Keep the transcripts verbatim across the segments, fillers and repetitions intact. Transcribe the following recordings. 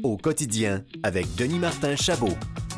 au quotidien avec Denis Martin Chabot.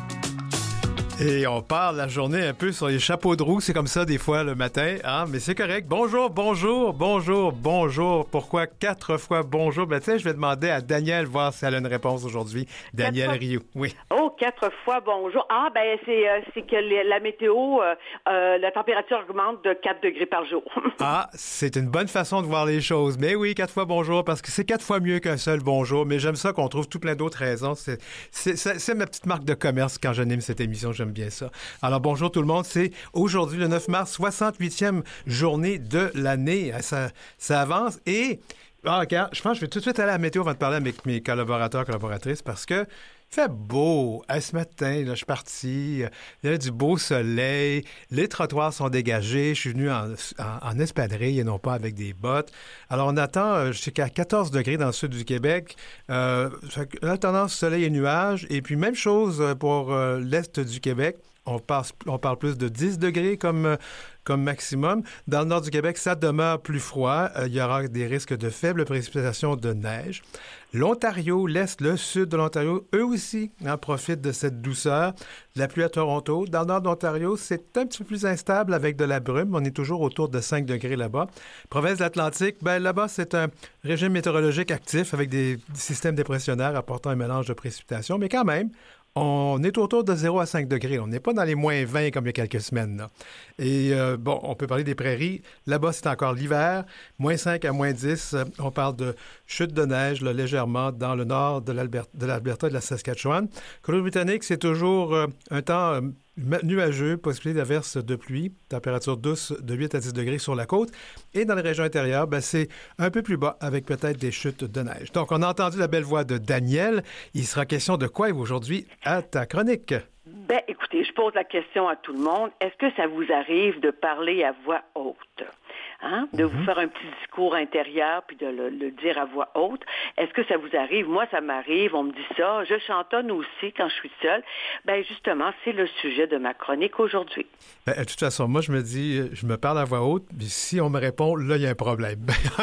Et on parle la journée un peu sur les chapeaux de roue, c'est comme ça des fois le matin, hein? Mais c'est correct. Bonjour, bonjour, bonjour, bonjour. Pourquoi quatre fois bonjour? Ben, tu sais, je vais demander à Danielle voir si elle a une réponse aujourd'hui. Danielle fois... Rioux, oui. Oh, quatre fois bonjour. Ah, ben, c'est, euh, c'est que les, la météo, euh, euh, la température augmente de quatre degrés par jour. Ah, c'est une bonne façon de voir les choses. Mais oui, quatre fois bonjour, parce que c'est quatre fois mieux qu'un seul bonjour. Mais j'aime ça qu'on trouve tout plein d'autres raisons. C'est, c'est, c'est, c'est ma petite marque de commerce quand j'anime cette émission. J'aime bien ça. Alors, bonjour tout le monde. C'est aujourd'hui, le neuf mars, soixante-huitième journée de l'année. Ça, ça avance et... Ah, regarde, je pense que je vais tout de suite aller à la météo avant de parler avec mes collaborateurs, collaboratrices, parce que il fait beau. À ce matin, là, je suis parti. Il y avait du beau soleil. Les trottoirs sont dégagés. Je suis venu en, en, en espadrille et non pas avec des bottes. Alors, on attend jusqu'à quatorze degrés dans le sud du Québec. Euh, la tendance soleil et nuages. Et puis, même chose pour euh, l'est du Québec. On, passe, on parle plus de dix degrés comme, comme maximum. Dans le nord du Québec, ça demeure plus froid. Euh, il y aura des risques de faibles précipitations de neige. L'Ontario, l'Est, le Sud de l'Ontario, eux aussi en profitent de cette douceur. De la pluie à Toronto. Dans le nord de l'Ontario, c'est un petit peu plus instable avec de la brume. On est toujours autour de cinq degrés là-bas. Province de l'Atlantique, ben là-bas, c'est un régime météorologique actif avec des systèmes dépressionnaires apportant un mélange de précipitations. Mais quand même, on est autour de zéro à cinq degrés. On n'est pas dans les moins vingt comme il y a quelques semaines, là. Et euh, bon, on peut parler des prairies. Là-bas, c'est encore l'hiver. moins cinq à moins dix. On parle de chute de neige, là, légèrement, dans le nord de l'Alberta, de l'Alberta et de la Saskatchewan. Colombie-Britannique, c'est toujours euh, un temps euh, nuageux, possibilité d'averses de pluie. Température douce de huit à dix degrés sur la côte. Et dans les régions intérieures, ben, c'est un peu plus bas, avec peut-être des chutes de neige. Donc, on a entendu la belle voix de Danielle. Il sera question de quoi aujourd'hui à ta chronique? Ben, écoutez, je pose la question à tout le monde. Est-ce que ça vous arrive de parler à voix haute? Hein? De mm-hmm. vous faire un petit discours intérieur puis de le, le dire à voix haute. Est-ce que ça vous arrive? Moi, ça m'arrive. On me dit ça. Je chantonne aussi quand je suis seule. Ben, justement, c'est le sujet de ma chronique aujourd'hui. Ben, de toute façon, moi, je me dis, je me parle à voix haute, puis si on me répond, là, il y a un problème.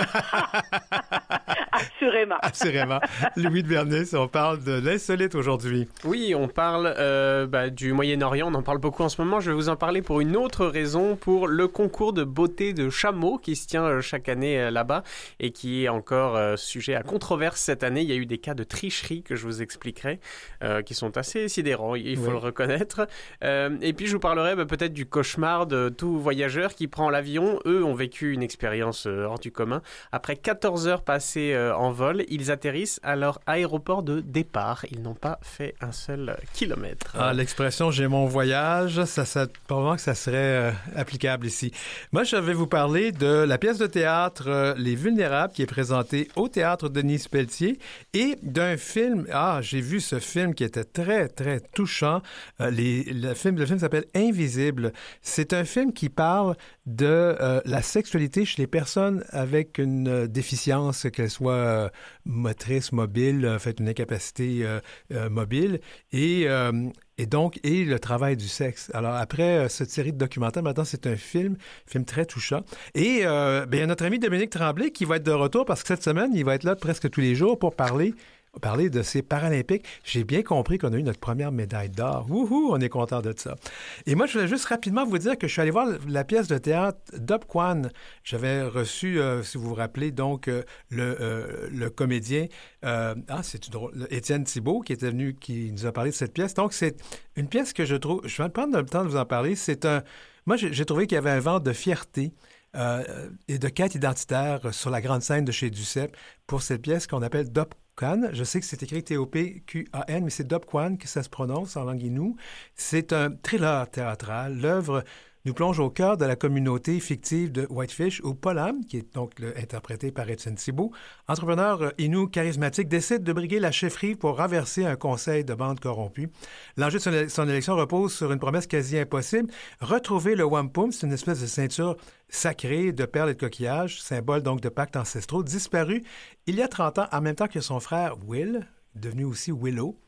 Assurément. Assurément. Louis de Bernis, on parle de l'insolite aujourd'hui. Oui, on parle euh, bah, du Moyen-Orient, on en parle beaucoup en ce moment. Je vais vous en parler pour une autre raison, pour le concours de beauté de chameaux qui se tient euh, chaque année euh, là-bas et qui est encore euh, sujet à controverse cette année. Il y a eu des cas de tricherie que je vous expliquerai, euh, qui sont assez sidérants, il faut oui. le reconnaître. Euh, et puis je vous parlerai bah, peut-être du cauchemar de tout voyageur qui prend l'avion. Eux ont vécu une expérience euh, hors du commun. Après quatorze heures passées euh, en vol, ils atterrissent à leur aéroport de départ. Ils n'ont pas fait un seul kilomètre. Ah, l'expression « j'ai mon voyage », ça, ça, probablement que ça serait euh, applicable ici. Moi, je vais vous parler de la pièce de théâtre euh, Les Vulnérables qui est présentée au Théâtre Denise Pelletier et d'un film, ah, j'ai vu ce film qui était très, très touchant. Euh, les, le film, le film s'appelle « Invisible ». C'est un film qui parle de euh, la sexualité chez les personnes avec une euh, déficience, qu'elle soit euh, motrice, mobile, en fait, une incapacité euh, euh, mobile, et, euh, et donc, et le travail du sexe. Alors, après euh, cette série de documentaires, maintenant, c'est un film, film très touchant. Et euh, bien, il y a notre ami Dominique Tremblay qui va être de retour parce que cette semaine, il va être là presque tous les jours pour parler parler de ces Paralympiques. J'ai bien compris qu'on a eu notre première médaille d'or. Wouhou, on est content de ça. Et moi, je voulais juste rapidement vous dire que je suis allé voir la pièce de théâtre Dub Kwan. J'avais reçu, euh, si vous vous rappelez, donc, euh, le, euh, le comédien, euh, ah, c'est drôle, Étienne Thibault, qui était venu, qui nous a parlé de cette pièce. Donc, c'est une pièce que je trouve, je vais prendre le temps de vous en parler. C'est un, moi, j'ai, j'ai trouvé qu'il y avait un vent de fierté euh, et de quête identitaire sur la grande scène de chez Duceppe pour cette pièce qu'on appelle Dub Kwan. Je sais que c'est écrit T O P Q A N, mais c'est Dub Kwan que ça se prononce en langue inou. C'est un thriller théâtral. L'œuvre nous plonge au cœur de la communauté fictive de Whitefish où Paul Hamm, qui est donc le, interprété par Étienne Thibault, entrepreneur euh, inou charismatique, décide de briguer la chefferie pour renverser un conseil de bande corrompu. L'enjeu de son, son élection repose sur une promesse quasi impossible, retrouver le wampum, c'est une espèce de ceinture sacrée de perles et de coquillages, symbole donc de pactes ancestraux, disparu il y a trente ans en même temps que son frère Will, devenu aussi Willow.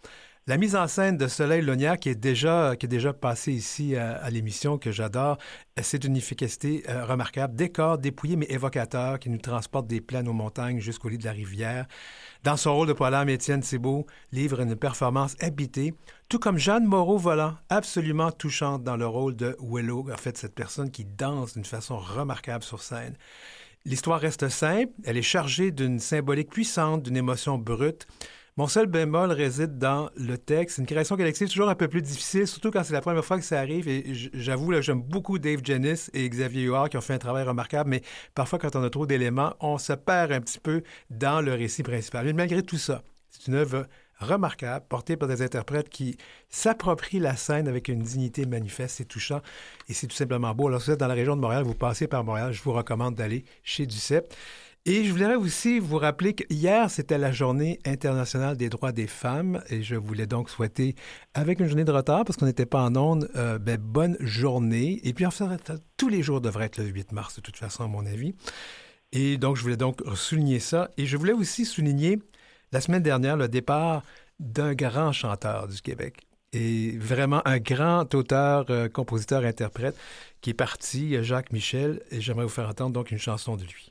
La mise en scène de Soleil Lognac, qui est déjà, qui est déjà passé ici à, à l'émission, que j'adore, c'est une efficacité euh, remarquable. Décor dépouillé mais évocateur qui nous transporte des plaines aux montagnes jusqu'au lit de la rivière. Dans son rôle de poilâme, Étienne Thibault livre une performance habitée, tout comme Jeanne Moreau-Volant, absolument touchante dans le rôle de Willow, en fait, cette personne qui danse d'une façon remarquable sur scène. L'histoire reste simple, elle est chargée d'une symbolique puissante, d'une émotion brute. Mon seul bémol réside dans le texte. Une création collective toujours un peu plus difficile, surtout quand c'est la première fois que ça arrive. Et j'avoue, là, j'aime beaucoup Dave Janis et Xavier Huard qui ont fait un travail remarquable, mais parfois, quand on a trop d'éléments, on se perd un petit peu dans le récit principal. Mais malgré tout ça, c'est une œuvre remarquable, portée par des interprètes qui s'approprient la scène avec une dignité manifeste. C'est touchant et c'est tout simplement beau. Alors, si vous êtes dans la région de Montréal, vous passez par Montréal, je vous recommande d'aller chez Duceppe. Et je voudrais aussi vous rappeler qu'hier, c'était la Journée internationale des droits des femmes et je voulais donc souhaiter, avec une journée de retard, parce qu'on n'était pas en ondes, euh, ben, bonne journée. Et puis, en fait, tous les jours devraient être le huit mars, de toute façon, à mon avis. Et donc, je voulais donc souligner ça. Et je voulais aussi souligner, la semaine dernière, le départ d'un grand chanteur du Québec. Et vraiment un grand auteur, euh, compositeur, interprète qui est parti, Jacques Michel. Et j'aimerais vous faire entendre donc une chanson de lui.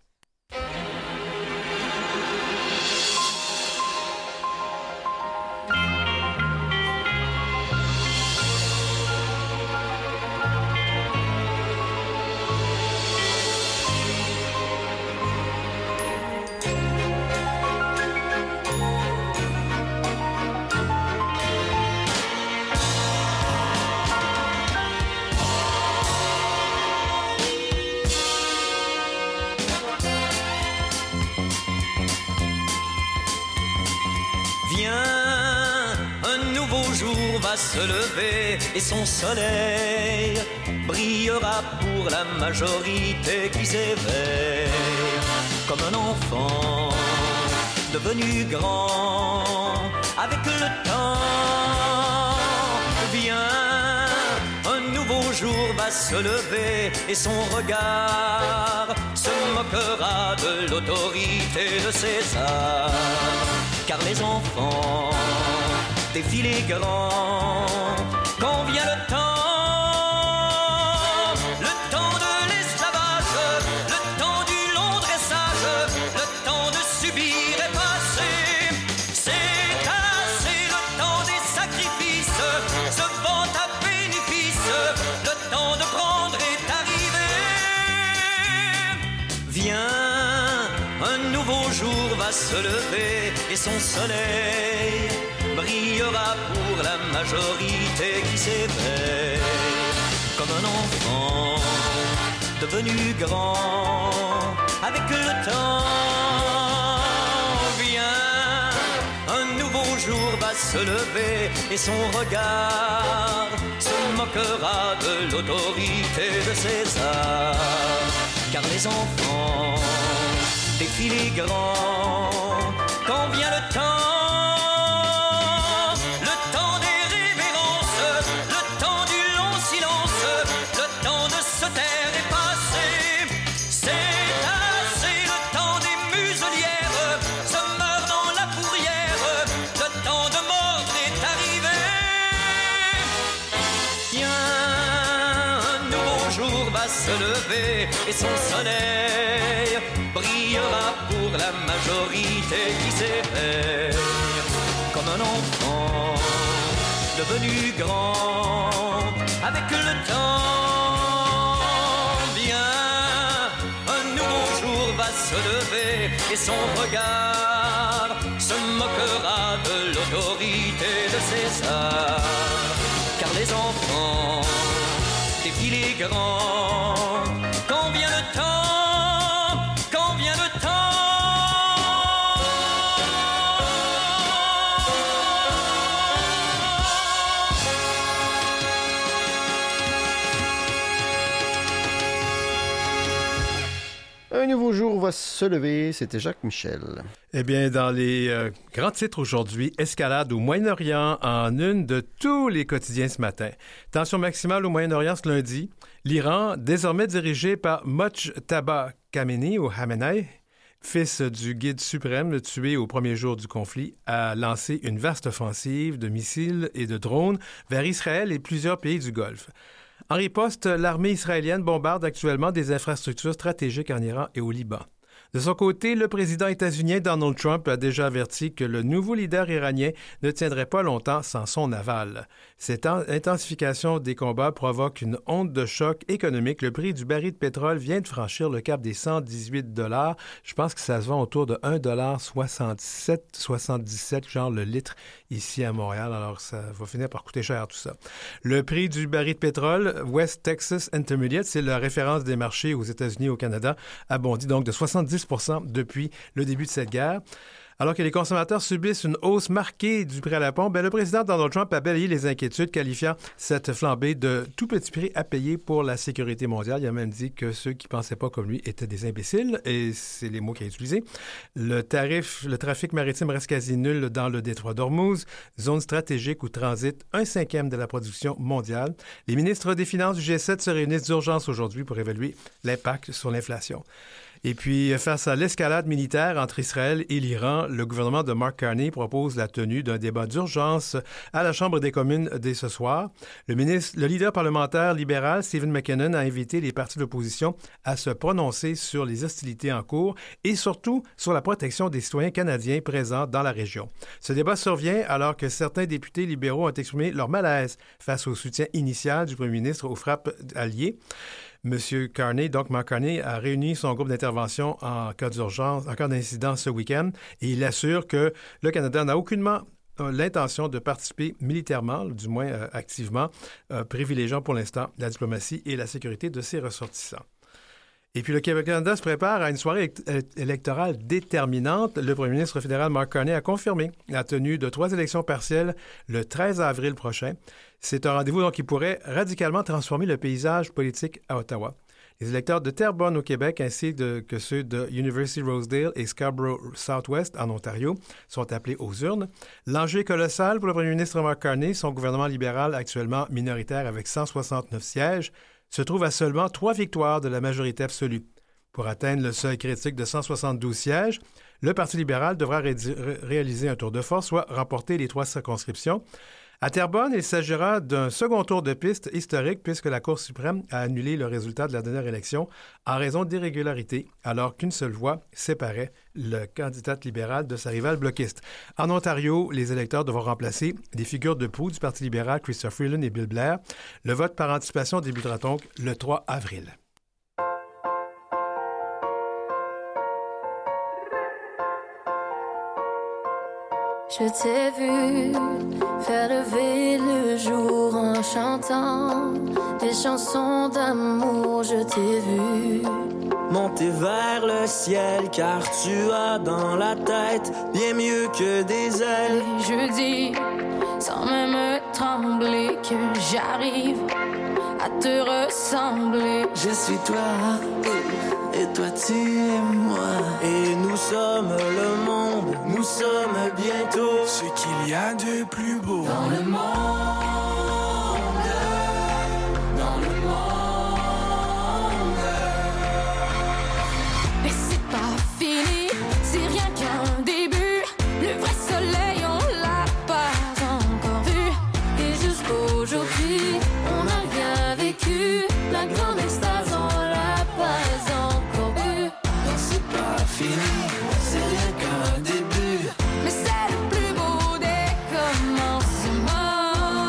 Se lever et son soleil brillera pour la majorité qui s'éveille comme un enfant devenu grand avec le temps. Viens, un nouveau jour va se lever et son regard se moquera de l'autorité de César, car les enfants défilés grands, quand vient le temps, le temps de l'esclavage, le temps du long dressage, le temps de subir est passé, c'est assez, le temps des sacrifices, se vend à bénéfice, le temps de prendre est arrivé. Viens, un nouveau jour va se lever et son soleil brillera pour la majorité qui s'éveille comme un enfant devenu grand avec le temps. Viens, un nouveau jour va se lever et son regard se moquera de l'autorité de César, car les enfants défilés grands, quand vient le temps, se lever et son soleil brillera pour la majorité qui s'éveille comme un enfant devenu grand avec le temps. Viens, un nouveau jour va se lever et son regard se moquera de l'autorité de César, car les enfants défilés grands, quand vient le temps, quand vient le temps. Un nouveau jour va se lever, c'était Jacques Michel. Eh bien, dans les euh, grands titres aujourd'hui, escalade au Moyen-Orient en une de tous les quotidiens ce matin. Tension maximale au Moyen-Orient ce lundi. L'Iran, désormais dirigé par Mojtaba Khamenei ou Khamenei, fils du guide suprême tué au premier jour du conflit, a lancé une vaste offensive de missiles et de drones vers Israël et plusieurs pays du Golfe. En riposte, l'armée israélienne bombarde actuellement des infrastructures stratégiques en Iran et au Liban. De son côté, le président états-unien Donald Trump a déjà averti que le nouveau leader iranien ne tiendrait pas longtemps sans son aval. Cette intensification des combats provoque une onde de choc économique. Le prix du baril de pétrole vient de franchir le cap des cent dix-huit dollars. Je pense que ça se vend autour de un dollar soixante-sept, soixante-dix-sept, genre le litre ici à Montréal. Alors, ça va finir par coûter cher tout ça. Le prix du baril de pétrole West Texas Intermediate, c'est la référence des marchés aux États-Unis et au Canada, a bondi donc de soixante-dix pour cent depuis le début de cette guerre. Alors que les consommateurs subissent une hausse marquée du prix à la pompe, bien, le président Donald Trump a balayé les inquiétudes, qualifiant cette flambée de tout petit prix à payer pour la sécurité mondiale. Il a même dit que ceux qui ne pensaient pas comme lui étaient des imbéciles, et c'est les mots qu'il a utilisés. Le tarif, le trafic maritime reste quasi nul dans le détroit d'Ormuz, zone stratégique où transite un cinquième de la production mondiale. Les ministres des Finances du G sept se réunissent d'urgence aujourd'hui pour évaluer l'impact sur l'inflation. Et puis, face à l'escalade militaire entre Israël et l'Iran, le gouvernement de Mark Carney propose la tenue d'un débat d'urgence à la Chambre des communes dès ce soir. Le, ministre, le leader parlementaire libéral, Stephen McKinnon, a invité les partis d'opposition à se prononcer sur les hostilités en cours et surtout sur la protection des citoyens canadiens présents dans la région. Ce débat survient alors que certains députés libéraux ont exprimé leur malaise face au soutien initial du premier ministre aux frappes alliées. M. Carney, donc Mark Carney, a réuni son groupe d'intervention en cas d'urgence, en cas d'incident ce week-end, et il assure que le Canada n'a aucunement l'intention de participer militairement, du moins euh, activement, euh, privilégiant pour l'instant la diplomatie et la sécurité de ses ressortissants. Et puis, le Québec-Canada se prépare à une soirée électorale déterminante. Le premier ministre fédéral Mark Carney a confirmé la tenue de trois élections partielles le treize avril prochain. C'est un rendez-vous donc qui pourrait radicalement transformer le paysage politique à Ottawa. Les électeurs de Terrebonne au Québec ainsi de, que ceux de University Rosedale et Scarborough Southwest en Ontario sont appelés aux urnes. L'enjeu est colossal pour le premier ministre Mark Carney. Son gouvernement libéral, actuellement minoritaire avec cent soixante-neuf sièges, se trouve à seulement trois victoires de la majorité absolue. Pour atteindre le seuil critique de cent soixante-douze sièges, le Parti libéral devra ré- réaliser un tour de force, soit remporter les trois circonscriptions. À Terrebonne, il s'agira d'un second tour de piste historique puisque la Cour suprême a annulé le résultat de la dernière élection en raison d'irrégularités, alors qu'une seule voix séparait le candidat libéral de sa rivale bloquiste. En Ontario, les électeurs devront remplacer des figures de proue du Parti libéral Chrystia Freeland et Bill Blair. Le vote par anticipation débutera donc le trois avril. Je t'ai vu faire lever le jour en chantant des chansons d'amour, je t'ai vu monter vers le ciel car tu as dans la tête bien mieux que des ailes. Et je dis sans même trembler que j'arrive à te ressembler. Je suis toi et toi tu es moi. Et nous sommes le monde, nous sommes bientôt ce qu'il y a de plus beau dans le monde. Dans le monde. Mais c'est pas fini, c'est rien qu'un début. Le vrai soleil on l'a pas encore vu. Et jusqu'aujourd'hui on n'a rien vécu. La grande extase on l'a pas encore vu. Non, c'est pas fini, c'est rien qu'un début. Mais c'est le plus beau des commencements.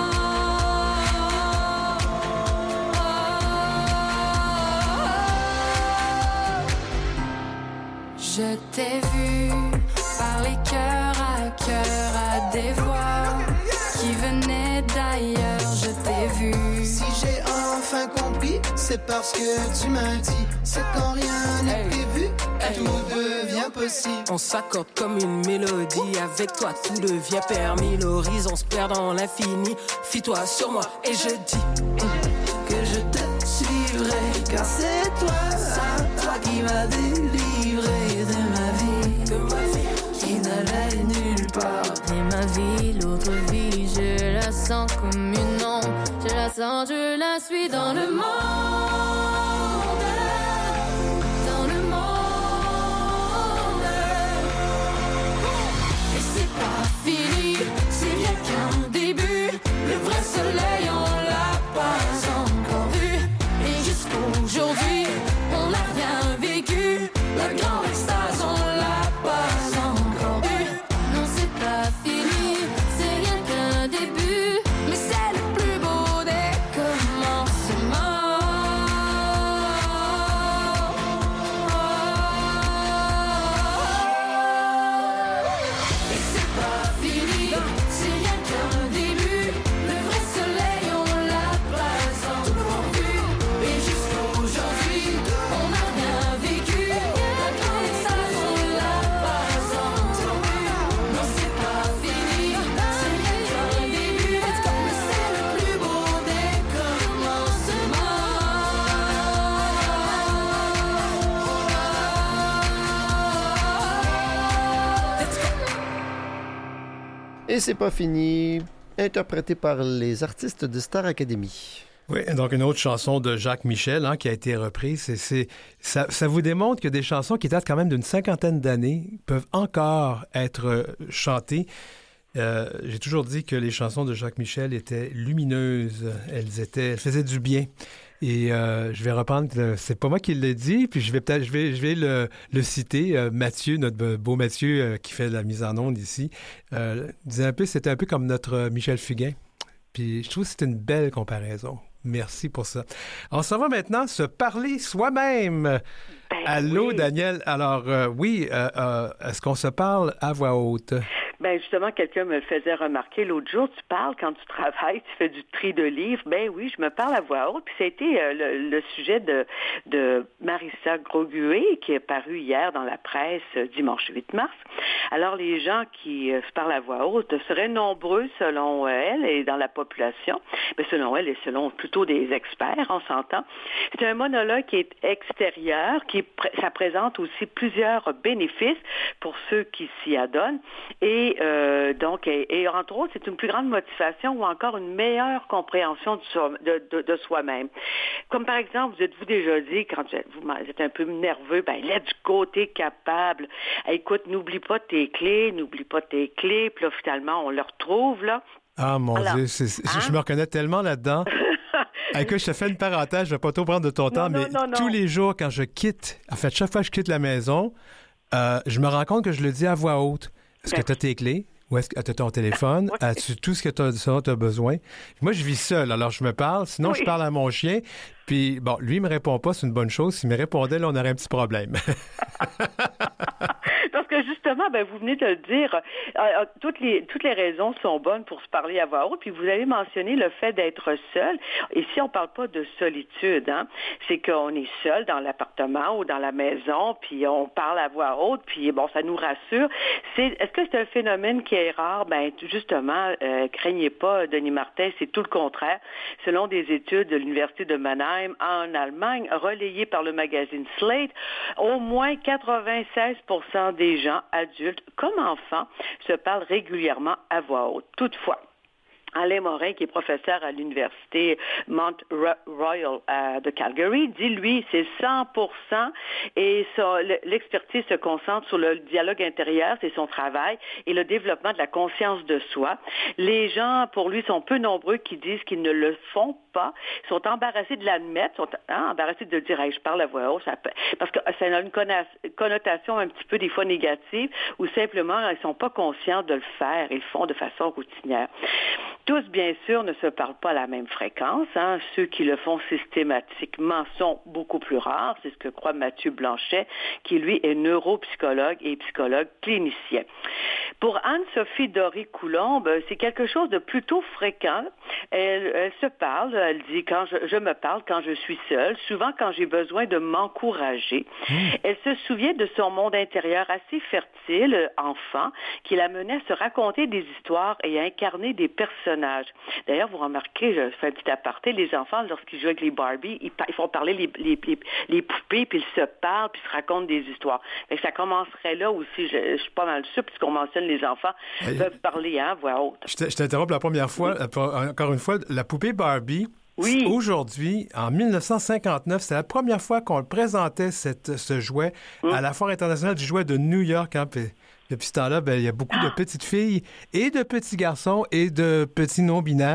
Je t'ai vu parler cœur à cœur à des voix qui venaient d'ailleurs. Je t'ai vu. Si j'ai enfin compris, c'est parce que tu m'as dit. C'est quand rien n'est hey. prévu, hey. Tout devient possible. On s'accorde comme une mélodie. Avec toi tout devient permis. L'horizon se perd dans l'infini. Fie-toi sur moi et je dis mm. que je te suivrai. Car c'est toi, c'est toi qui m'as délivré de ma vie, de ma vie qui n'allait nulle part. Et ma vie, l'autre vie, je la sens comme une ombre. Je la sens, je la suis dans le monde. Dans le monde. fini, c'est rien qu'un début. Le vrai soleil, on l'a pas encore vu. Et jusqu'aujourd'hui, on n'a rien vécu. La connaissance, on l'a pas encore vu. Non, c'est pas fini, c'est rien qu'un début. Mais c'est le plus beau des commencements. Et c'est pas fini, interprété par les artistes de Star Academy. Oui, donc une autre chanson de Jacques Michel hein, qui a été reprise. C'est, c'est, ça, ça vous démontre que des chansons qui datent quand même d'une cinquantaine d'années peuvent encore être euh, chantées. Euh, j'ai toujours dit que les chansons de Jacques Michel étaient lumineuses. Elles étaient, elles faisaient du bien. Et euh, je vais reprendre, le, c'est pas moi qui l'ai dit, puis je vais peut-être, je vais, je vais le, le citer. Euh, Mathieu, notre beau Mathieu euh, qui fait de la mise en onde ici, euh, disait un peu, c'était un peu comme notre Michel Fugain. Puis je trouve que c'est une belle comparaison. Merci pour ça. On s'en va maintenant se parler soi-même. Ben Allô, oui. Daniel. Alors, euh, oui, euh, euh, est-ce qu'on se parle à voix haute? Ben justement, quelqu'un me le faisait remarquer l'autre jour. Tu parles quand tu travailles, tu fais du tri de livres. Ben oui, je me parle à voix haute. Puis ça a été euh, le, le sujet de, de Marissa Groguet qui est paru hier dans la presse euh, dimanche huit mars. Alors, les gens qui euh, se parlent à voix haute seraient nombreux selon elle et dans la population. Mais selon elle et selon plutôt des experts, on s'entend. C'est un monologue qui est extérieur, qui ça présente aussi plusieurs bénéfices pour ceux qui s'y adonnent. Et euh, donc, et, et entre autres, c'est une plus grande motivation ou encore une meilleure compréhension de, de, de, de soi-même. Comme par exemple, vous êtes-vous déjà dit, quand vous êtes un peu nerveux, ben let's go, t'es capable. Écoute, n'oublie pas tes clés, n'oublie pas tes clés. Puis là, finalement, on le retrouve, là. Ah, mon Alors, Dieu, c'est, c'est, hein? Je me reconnais tellement là-dedans. Écoute, je te fais une parenthèse, je ne vais pas trop prendre de ton non, temps, non, mais non, non. tous les jours, quand je quitte, en fait, chaque fois que je quitte la maison, euh, je me rends compte que je le dis à voix haute. Est-ce que tu as tes clés? Ou est-ce que tu as ton téléphone? Oui. As-tu tout ce que tu as, as besoin? Moi, je vis seul, alors je me parle. Sinon, oui. je parle à mon chien. Puis, bon, lui, il me répond pas, c'est une bonne chose. S'il me répondait, là, on aurait un petit problème. Parce que justement, ben, vous venez de le dire, euh, toutes les toutes les raisons sont bonnes pour se parler à voix haute. Puis vous avez mentionné le fait d'être seul. Ici, on parle pas de solitude, hein. C'est qu'on est seul dans l'appartement ou dans la maison, puis on parle à voix haute, puis bon, ça nous rassure. C'est, est-ce que c'est un phénomène qui est rare? Ben justement, euh, craignez pas, Denis Martin, c'est tout le contraire. Selon des études de l'Université de Mannheim en Allemagne, relayées par le magazine Slate, au moins quatre-vingt-seize pour cent des gens adultes comme enfants se parlent régulièrement à voix haute. Toutefois, Alain Morin, qui est professeur à l'université Mount Royal euh, de Calgary, dit, lui, c'est cent pour cent et ça, l'expertise se concentre sur le dialogue intérieur, c'est son travail, et le développement de la conscience de soi. Les gens, pour lui, sont peu nombreux qui disent qu'ils ne le font pas, sont embarrassés de l'admettre, sont hein, embarrassés de dire hey, « je parle à voix haute », parce que ça a une connotation un petit peu des fois négative, ou simplement, ils ne sont pas conscients de le faire, ils le font de façon routinière. Tous, bien sûr, ne se parlent pas à la même fréquence. Hein. Ceux qui le font systématiquement sont beaucoup plus rares. C'est ce que croit Mathieu Blanchet, qui, lui, est neuropsychologue et psychologue clinicien. Pour Anne-Sophie Doré-Coulombe, c'est quelque chose de plutôt fréquent. Elle, elle se parle, elle dit, quand je, je me parle quand je suis seule, souvent quand j'ai besoin de m'encourager. Mmh. Elle se souvient de son monde intérieur assez fertile, enfant, qui la menait à se raconter des histoires et à incarner des personnages. D'ailleurs, vous remarquez, je fais un petit aparté, les enfants, lorsqu'ils jouent avec les Barbie, ils, ils font parler les, les, les, les poupées, puis ils se parlent, puis ils se racontent des histoires. Mais ça commencerait là aussi, je, je suis pas mal sûre, puisqu'on mentionne les enfants hey, peuvent parler à hein, voix haute. Je t'interromps la première fois, oui. Encore une fois, la poupée Barbie, oui. Aujourd'hui, en dix-neuf cent cinquante-neuf, c'est la première fois qu'on présentait cette, ce jouet mmh. à la Foire internationale du jouet de New York. Hein, puis, depuis ce temps-là, ben, il y a beaucoup de petites filles et de petits garçons et de petits non-binaires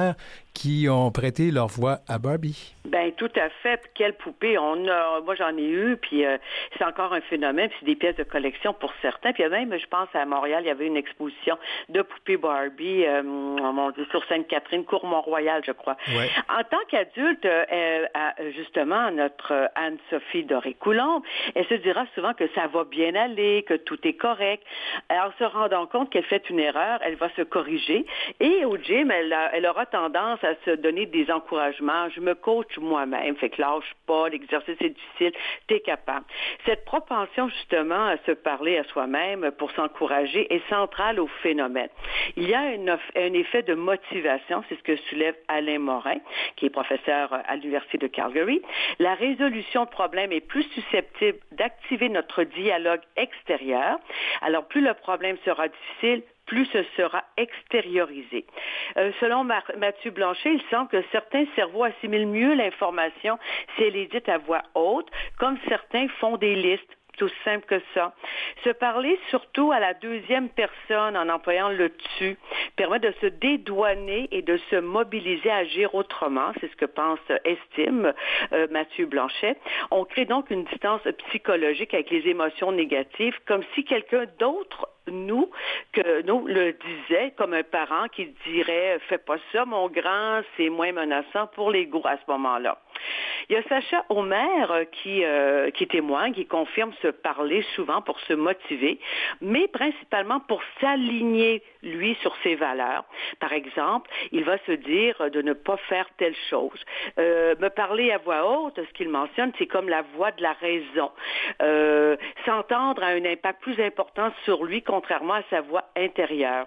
qui ont prêté leur voix à Barbie. Ben tout à fait. Puis quelle poupée. On a, moi, j'en ai eu, puis euh, c'est encore un phénomène. Puis c'est des pièces de collection pour certains. Puis même, je pense, à Montréal, il y avait une exposition de poupées Barbie, euh, oh mon Dieu, sur Sainte-Catherine, Cour Mont-Royal, je crois. Ouais. En tant qu'adulte, euh, justement, notre Anne-Sophie Doré-Coulombe, elle se dira souvent que ça va bien aller, que tout est correct. En se rendant compte qu'elle fait une erreur, elle va se corriger. Et au gym, elle, a, elle aura tendance à se donner des encouragements. Je me coach moi-même, fait que lâche pas, l'exercice est difficile, t'es capable. Cette propension, justement, à se parler à soi-même pour s'encourager est centrale au phénomène. Il y a une, un effet de motivation, c'est ce que soulève Alain Morin, qui est professeur à l'Université de Calgary. La résolution de problèmes est plus susceptible d'activer notre dialogue extérieur. Alors, plus le problème sera difficile, plus ce sera extériorisé. Euh, selon Mar- Mathieu Blanchet, il semble que certains cerveaux assimilent mieux l'information si elle est dite à voix haute, comme certains font des listes. Tout simple que ça. Se parler surtout à la deuxième personne en employant le tu permet de se dédouaner et de se mobiliser à agir autrement. C'est ce que pense, estime euh, Mathieu Blanchet. On crée donc une distance psychologique avec les émotions négatives, comme si quelqu'un d'autre nous, que nous le disait, comme un parent qui dirait « Fais pas ça, mon grand, c'est moins menaçant pour les gros à ce moment-là ». Il y a Sacha Omer qui, euh, qui témoigne, qui confirme se parler souvent pour se motiver, mais principalement pour s'aligner, lui, sur ses valeurs. Par exemple, il va se dire de ne pas faire telle chose. Euh, me parler à voix haute, ce qu'il mentionne, c'est comme la voix de la raison. Euh, s'entendre a un impact plus important sur lui, contrairement à sa voix intérieure.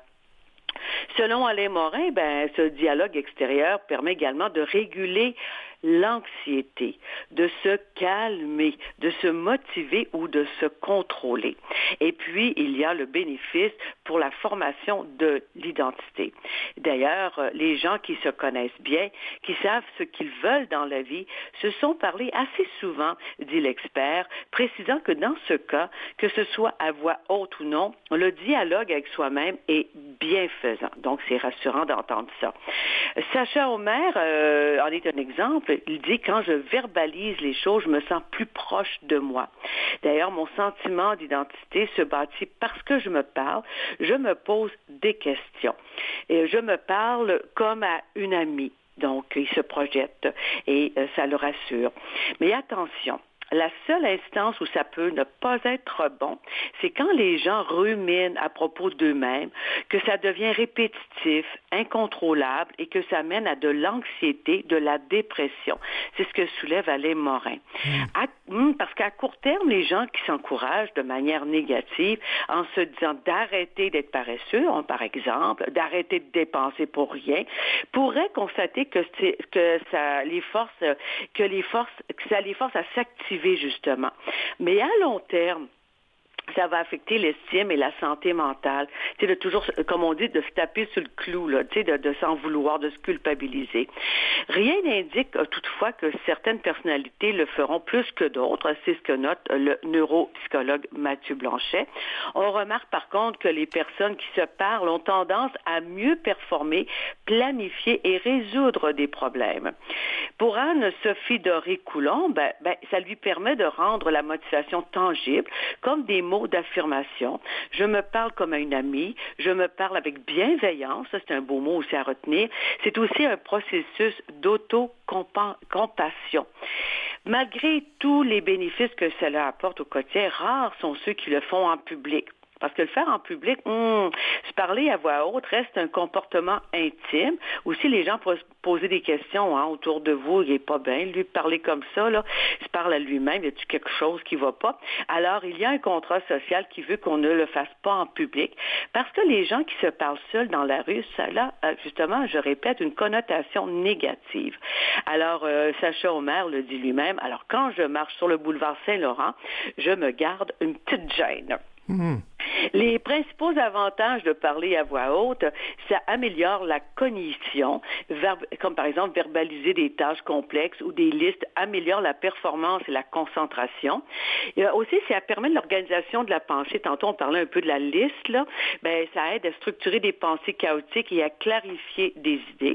Selon Alain Morin, ben, ce dialogue extérieur permet également de réguler l'anxiété, de se calmer, de se motiver ou de se contrôler. Et puis, il y a le bénéfice pour la formation de l'identité. D'ailleurs, les gens qui se connaissent bien, qui savent ce qu'ils veulent dans la vie, se sont parlé assez souvent, dit l'expert, précisant que dans ce cas, que ce soit à voix haute ou non, le dialogue avec soi-même est bienfaisant. Donc, c'est rassurant d'entendre ça. Sacha Omer euh, en est un exemple. Il dit « Quand je verbalise les choses, je me sens plus proche de moi. D'ailleurs, mon sentiment d'identité se bâtit parce que je me parle. Je me pose des questions. Et je me parle comme à une amie. » Donc, il se projette et euh, ça le rassure. Mais attention. La seule instance où ça peut ne pas être bon, c'est quand les gens ruminent à propos d'eux-mêmes, que ça devient répétitif, incontrôlable et que ça mène à de l'anxiété, de la dépression. C'est ce que soulève Alain Morin. À, parce qu'à court terme, les gens qui s'encouragent de manière négative en se disant d'arrêter d'être paresseux, hein, par exemple, d'arrêter de dépenser pour rien, pourraient constater que, c'est, que ça les force, que les force, que ça les force à s'activer justement. Mais à long terme, ça va affecter l'estime et la santé mentale. Tu sais, de toujours, comme on dit, de se taper sur le clou, là, tu sais, de, de s'en vouloir, de se culpabiliser. Rien n'indique toutefois que certaines personnalités le feront plus que d'autres. C'est ce que note le neuropsychologue Mathieu Blanchet. On remarque par contre que les personnes qui se parlent ont tendance à mieux performer, planifier et résoudre des problèmes. Pour Anne-Sophie Doré-Coulombe, ben, ben, ça lui permet de rendre la motivation tangible, comme des mots d'affirmation. Je me parle comme à une amie, je me parle avec bienveillance, ça c'est un beau mot aussi à retenir. C'est aussi un processus d'auto-compassion. Malgré tous les bénéfices que cela apporte au quotidien, rares sont ceux qui le font en public. Parce que le faire en public, hum, se parler à voix haute reste un comportement intime. Aussi, les gens peuvent se poser des questions hein, autour de vous. Il n'est pas bien, lui, parler comme ça, là, il se parle à lui-même. Y a-t-il quelque chose qui ne va pas? Alors, il y a un contrat social qui veut qu'on ne le fasse pas en public. Parce que les gens qui se parlent seuls dans la rue, ça a, justement, je répète, une connotation négative. Alors, euh, Sacha Omer le dit lui-même. Alors, quand je marche sur le boulevard Saint-Laurent, je me garde une petite gêne. Mmh. Les principaux avantages de parler à voix haute, ça améliore la cognition, verb- comme par exemple verbaliser des tâches complexes ou des listes, améliore la performance et la concentration. Et aussi, ça permet de l'organisation de la pensée. Tantôt, on parlait un peu de la liste, là. Ben, ça aide à structurer des pensées chaotiques et à clarifier des idées.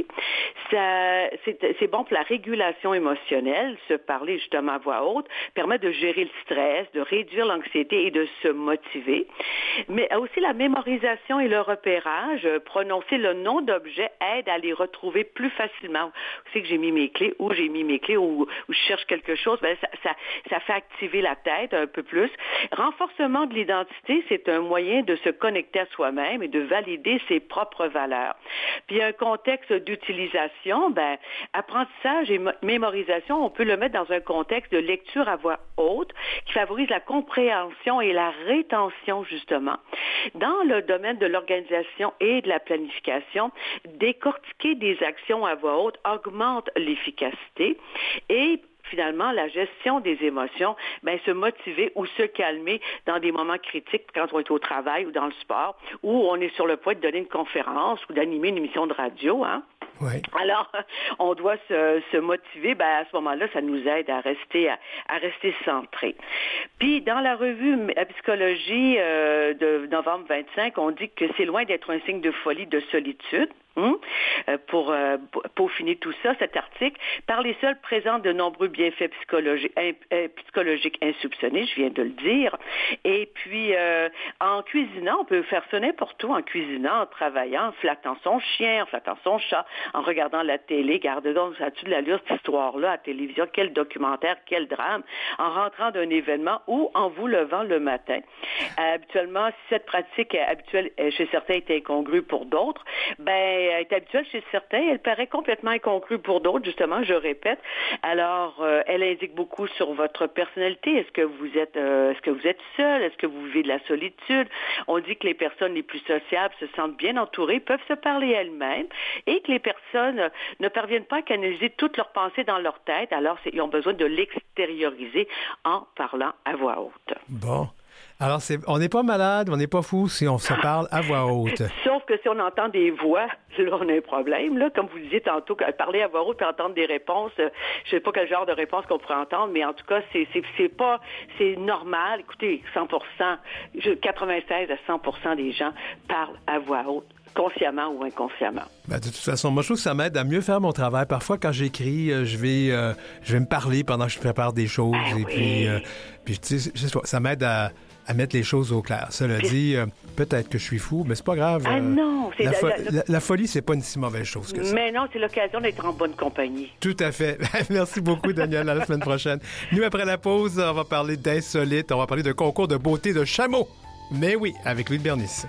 Ça, c'est, c'est bon pour la régulation émotionnelle. Se parler justement à voix haute permet de gérer le stress, de réduire l'anxiété et de se motiver. Mais aussi la mémorisation et le repérage. Prononcer le nom d'objet aide à les retrouver plus facilement. Où c'est que j'ai mis mes clés, où j'ai mis mes clés, où, où je cherche quelque chose, ben ça, ça, ça fait activer la tête un peu plus. Renforcement de l'identité, c'est un moyen de se connecter à soi-même et de valider ses propres valeurs. Puis un contexte d'utilisation, ben apprentissage et mémorisation, on peut le mettre dans un contexte de lecture à voix haute qui favorise la compréhension et la rétention, justement. Dans le domaine de l'organisation et de la planification, décortiquer des actions à voix haute augmente l'efficacité et finalement, la gestion des émotions, ben, se motiver ou se calmer dans des moments critiques quand on est au travail ou dans le sport, ou on est sur le point de donner une conférence ou d'animer une émission de radio, hein. Oui. Alors, on doit se, se motiver. Ben, à ce moment-là, ça nous aide à rester, à, à rester centré. Puis, dans la revue Psychologie euh, de novembre vingt-cinq, on dit que c'est loin d'être un signe de folie, de solitude. Hum? Euh, pour euh, peaufiner tout ça, cet article, parler seul présente de nombreux bienfaits psychologiques, in, euh, psychologiques insoupçonnés, je viens de le dire. Et puis, euh, en cuisinant, on peut faire ça n'importe où, en cuisinant, en travaillant, en flattant son chien, en flattant son chat, en regardant la télé. Garde donc, ça a-tu de l'allure, cette histoire-là, à la télévision? Quel documentaire, quel drame? En rentrant d'un événement ou en vous levant le matin. Euh, habituellement, si cette pratique habituelle chez certains est incongrue pour d'autres, ben, est habituelle chez certains, elle paraît complètement incongrue pour d'autres, justement, je répète. Alors, euh, elle indique beaucoup sur votre personnalité. Est-ce que vous êtes euh, est-ce que vous êtes seul? Est-ce que vous vivez de la solitude? On dit que les personnes les plus sociables se sentent bien entourées, peuvent se parler elles-mêmes et que les personnes euh, ne parviennent pas à canaliser toutes leurs pensées dans leur tête. Alors, c'est, ils ont besoin de l'extérioriser en parlant à voix haute. Bon. Alors, c'est, on n'est pas malade, on n'est pas fou si on se parle à voix haute. Sauf que si on entend des voix, là, on a un problème. Là. Comme vous disiez tantôt, parler à voix haute et entendre des réponses, euh, je ne sais pas quel genre de réponse qu'on pourrait entendre, mais en tout cas, c'est, c'est, c'est pas, c'est normal. Écoutez, cent pour cent, quatre-vingt-seize à cent pour cent des gens parlent à voix haute, consciemment ou inconsciemment. Ben, de toute façon, moi, je trouve que ça m'aide à mieux faire mon travail. Parfois, quand j'écris, euh, je vais euh, je vais me parler pendant que je prépare des choses. Ben et oui. puis, euh, puis tu sais, ça m'aide à, à mettre les choses au clair. Cela dit, euh, peut-être que je suis fou, mais c'est pas grave. Ah euh, non! C'est la, fo- la, la, la, la folie, c'est pas une si mauvaise chose que ça. Mais non, c'est l'occasion d'être en bonne compagnie. Tout à fait. Merci beaucoup, Daniel. À la semaine prochaine. Nous, après la pause, on va parler d'insolite. On va parler de concours de beauté de chameau. Mais oui, avec Louis de Bernice.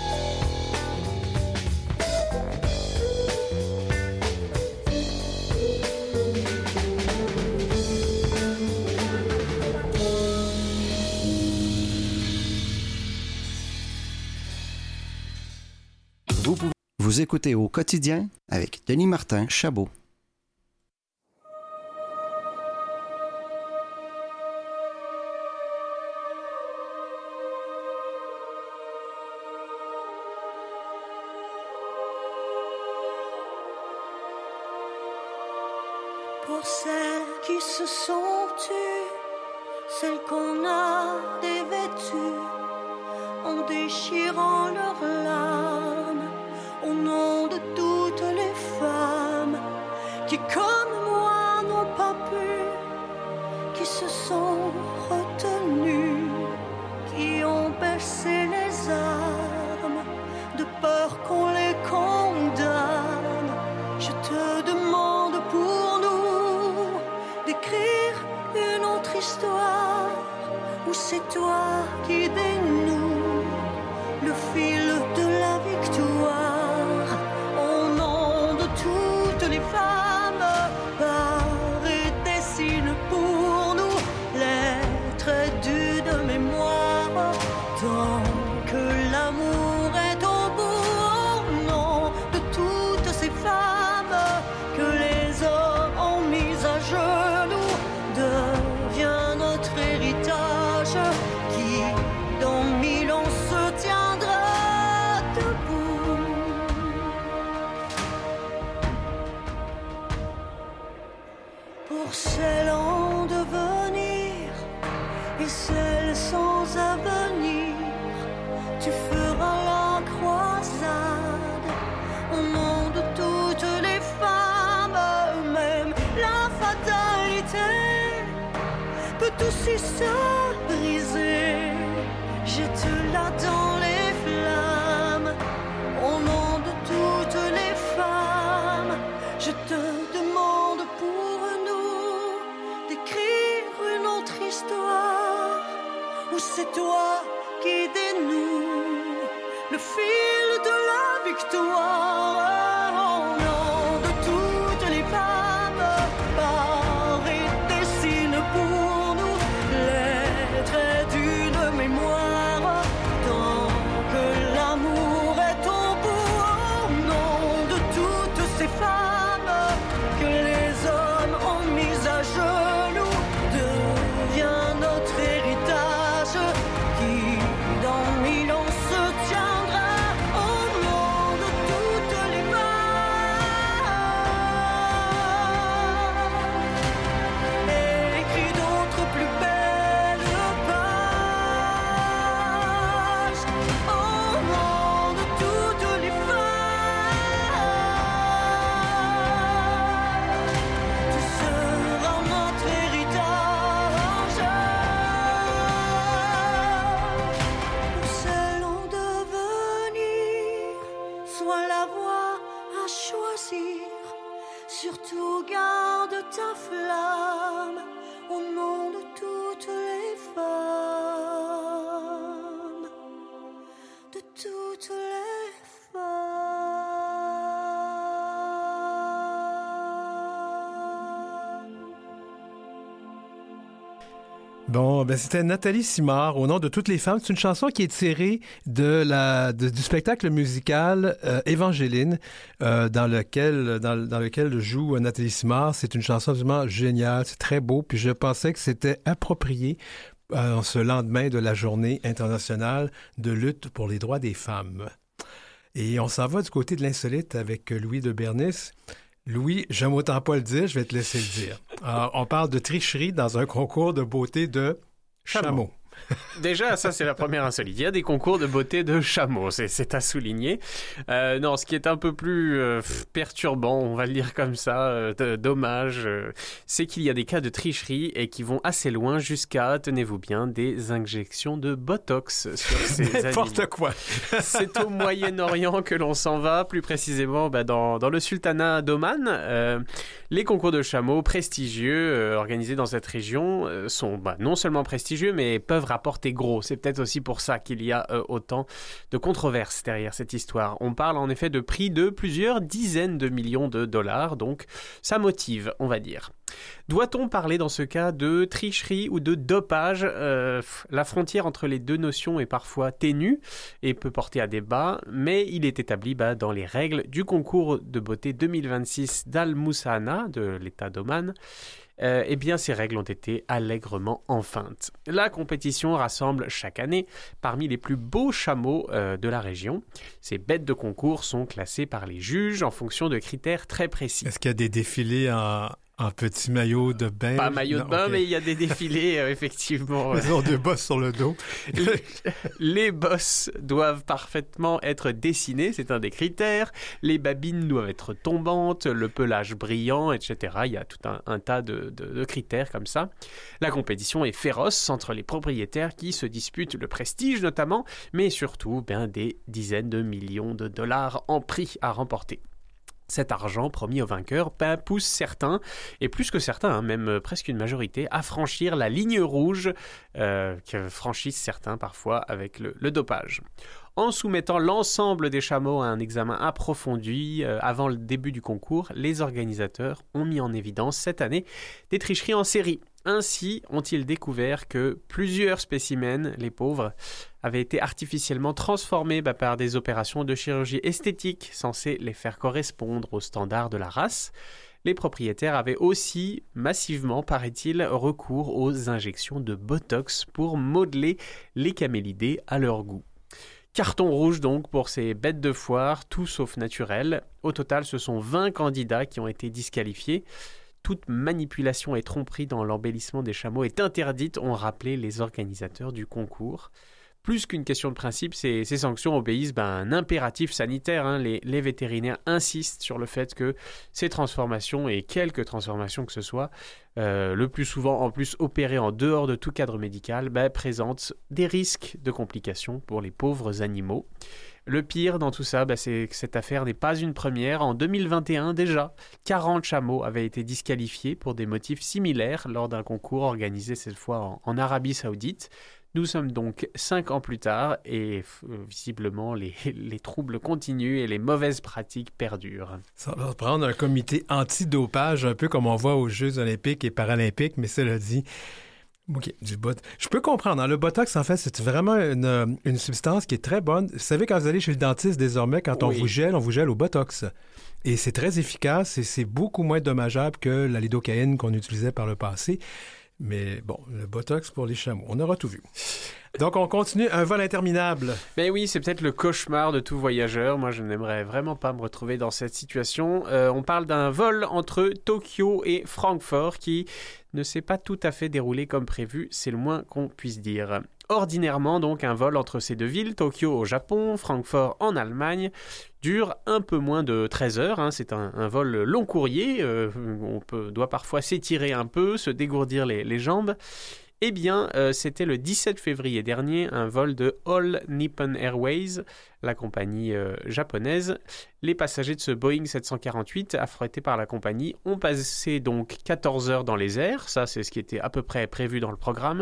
Vous, pouvez... Vous écoutez Au quotidien avec Denis Martin Chabot. Pour celles qui se sont tues, celles qu'on a dévêtues, en déchirant leurs larmes, au nom de toutes les femmes qui, comme moi, n'ont pas pu, qui se sont retenues, qui ont baissé les armes, de peur qu'on les condamne. Je te demande pour nous d'écrire une autre histoire où c'est toi qui dénoue le fil de la victoire. Au nom de toutes les femmes, par et dessine pour nous l'être dû de mémoire. Tant que l'amour est au bout, si ça brisé, jette-la dans les flammes. Au nom de toutes les femmes, je te demande pour nous d'écrire une autre histoire où c'est toi qui dénoue le fil de la victoire. Au nom de toutes les femmes, pars et dessine pour nous les traits d'une mémoire. Tant que l'amour est au bout, au nom de toutes ces femmes que les hommes ont mis à genoux, devient notre héritage qui dans mille ans se tiendra. Au nom de toutes les femmes, écrit d'autres plus belles pages. Au nom de toutes les femmes, tu seras notre héritage. Pour celle en devenir, sois la voie à choisir. Surtout garde ta flamme au nom de toutes les femmes, de toutes les femmes. Bon, ben c'était Nathalie Simard, Au nom de toutes les femmes. C'est une chanson qui est tirée de la, de- du spectacle musical euh, Évangéline, euh, dans lequel, dans, dans lequel joue Nathalie Simard. C'est une chanson absolument géniale, c'est très beau, puis je pensais que c'était approprié euh, en ce lendemain de la Journée internationale de lutte pour les droits des femmes. Et on s'en va du côté de l'insolite avec Louis de Bernis. Louis, j'aime autant pas le dire, je vais te laisser le dire. Alors, on parle de tricherie dans un concours de beauté de chameau. Déjà, ça, c'est la première insolite. Il y a des concours de beauté de chameaux, c'est, c'est à souligner. Euh, non, ce qui est un peu plus euh, perturbant, on va le dire comme ça, euh, de- dommage, euh, c'est qu'il y a des cas de tricherie et qui vont assez loin jusqu'à, tenez-vous bien, des injections de Botox sur ces N'importe animaux. quoi. C'est au Moyen-Orient que l'on s'en va, plus précisément bah, dans, dans le sultanat d'Oman. Euh, les concours de chameaux prestigieux euh, organisés dans cette région euh, sont bah, non seulement prestigieux, mais peuvent rapporter gros. C'est peut-être aussi pour ça qu'il y a euh, autant de controverses derrière cette histoire. On parle en effet de prix de plusieurs dizaines de millions de dollars, donc ça motive, on va dire. Doit-on parler dans ce cas de tricherie ou de dopage ? Euh, La frontière entre les deux notions est parfois ténue et peut porter à débat, mais il est établi bah, dans les règles du concours de beauté deux mille vingt-six d'Al-Musahana de l'État d'Oman. Euh, eh bien, ces règles ont été allègrement enfeintes. La compétition rassemble chaque année parmi les plus beaux chameaux euh, de la région. Ces bêtes de concours sont classées par les juges en fonction de critères très précis. Est-ce qu'il y a des défilés en, en petit maillot de bain? Pas maillot de Non, bain, ok. mais il y a des défilés, euh, effectivement. Ils ont deux bosses sur le dos. Les, les bosses doivent parfaitement être dessinées, c'est un des critères. Les babines doivent être tombantes, le pelage brillant, et cetera. Il y a tout un, un tas de, de- de critères comme ça. La compétition est féroce entre les propriétaires qui se disputent le prestige notamment, mais surtout ben, des dizaines de millions de dollars en prix à remporter. Cet argent promis aux vainqueurs ben, pousse certains, et plus que certains, hein, même euh, presque une majorité, à franchir la ligne rouge euh, que franchissent certains parfois avec le, le dopage. En soumettant l'ensemble des chameaux à un examen approfondi euh, avant le début du concours, les organisateurs ont mis en évidence cette année des tricheries en série. Ainsi ont-ils découvert que plusieurs spécimens, les pauvres, avaient été artificiellement transformés bah, par des opérations de chirurgie esthétique censées les faire correspondre aux standards de la race. Les propriétaires avaient aussi massivement, paraît-il, recours aux injections de Botox pour modeler les camélidés à leur goût. Carton rouge donc pour ces bêtes de foire, tout sauf naturel. Au total, ce sont vingt candidats qui ont été disqualifiés. Toute manipulation et tromperie dans l'embellissement des chameaux est interdite, ont rappelé les organisateurs du concours. plus qu'une question de principe, ces, ces sanctions obéissent ben, à un impératif sanitaire. Hein. Les, les vétérinaires insistent sur le fait que ces transformations, et quelques transformations que ce soit, euh, le plus souvent en plus opérées en dehors de tout cadre médical, ben, présentent des risques de complications pour les pauvres animaux. Le pire dans tout ça, bah, c'est que cette affaire n'est pas une première. En deux mille vingt et un, déjà, quarante chameaux avaient été disqualifiés pour des motifs similaires lors d'un concours organisé cette fois en, en Arabie Saoudite. Nous sommes donc cinq ans plus tard et euh, visiblement les, les troubles continuent et les mauvaises pratiques perdurent. Ça va prendre un comité anti-dopage, un peu comme on voit aux Jeux olympiques et paralympiques, mais cela dit... OK, du bot. Je peux comprendre. Hein? Le Botox, en fait, c'est vraiment une, une substance qui est très bonne. Vous savez, quand vous allez chez le dentiste, désormais, quand oui. on vous gèle, on vous gèle au Botox. Et c'est très efficace et c'est beaucoup moins dommageable que la lidocaïne qu'on utilisait par le passé. Mais bon, le Botox pour les chameaux, on aura tout vu. Donc, on continue. Un vol interminable. Ben oui, c'est peut-être le cauchemar de tout voyageur. Moi, je n'aimerais vraiment pas me retrouver dans cette situation. Euh, on parle d'un vol entre Tokyo et Francfort qui ne s'est pas tout à fait déroulé comme prévu. C'est le moins qu'on puisse dire. Ordinairement, donc, un vol entre ces deux villes, Tokyo au Japon, Francfort en Allemagne, dure un peu moins de treize heures. Hein. C'est un, un vol long courrier. Euh, on peut, doit parfois s'étirer un peu, se dégourdir les, les jambes. Eh bien, euh, c'était le dix-sept février dernier, un vol de All Nippon Airways, la compagnie euh, japonaise. Les passagers de ce Boeing sept cent quarante-huit, affrétés par la compagnie, ont passé donc quatorze heures dans les airs, ça c'est ce qui était à peu près prévu dans le programme,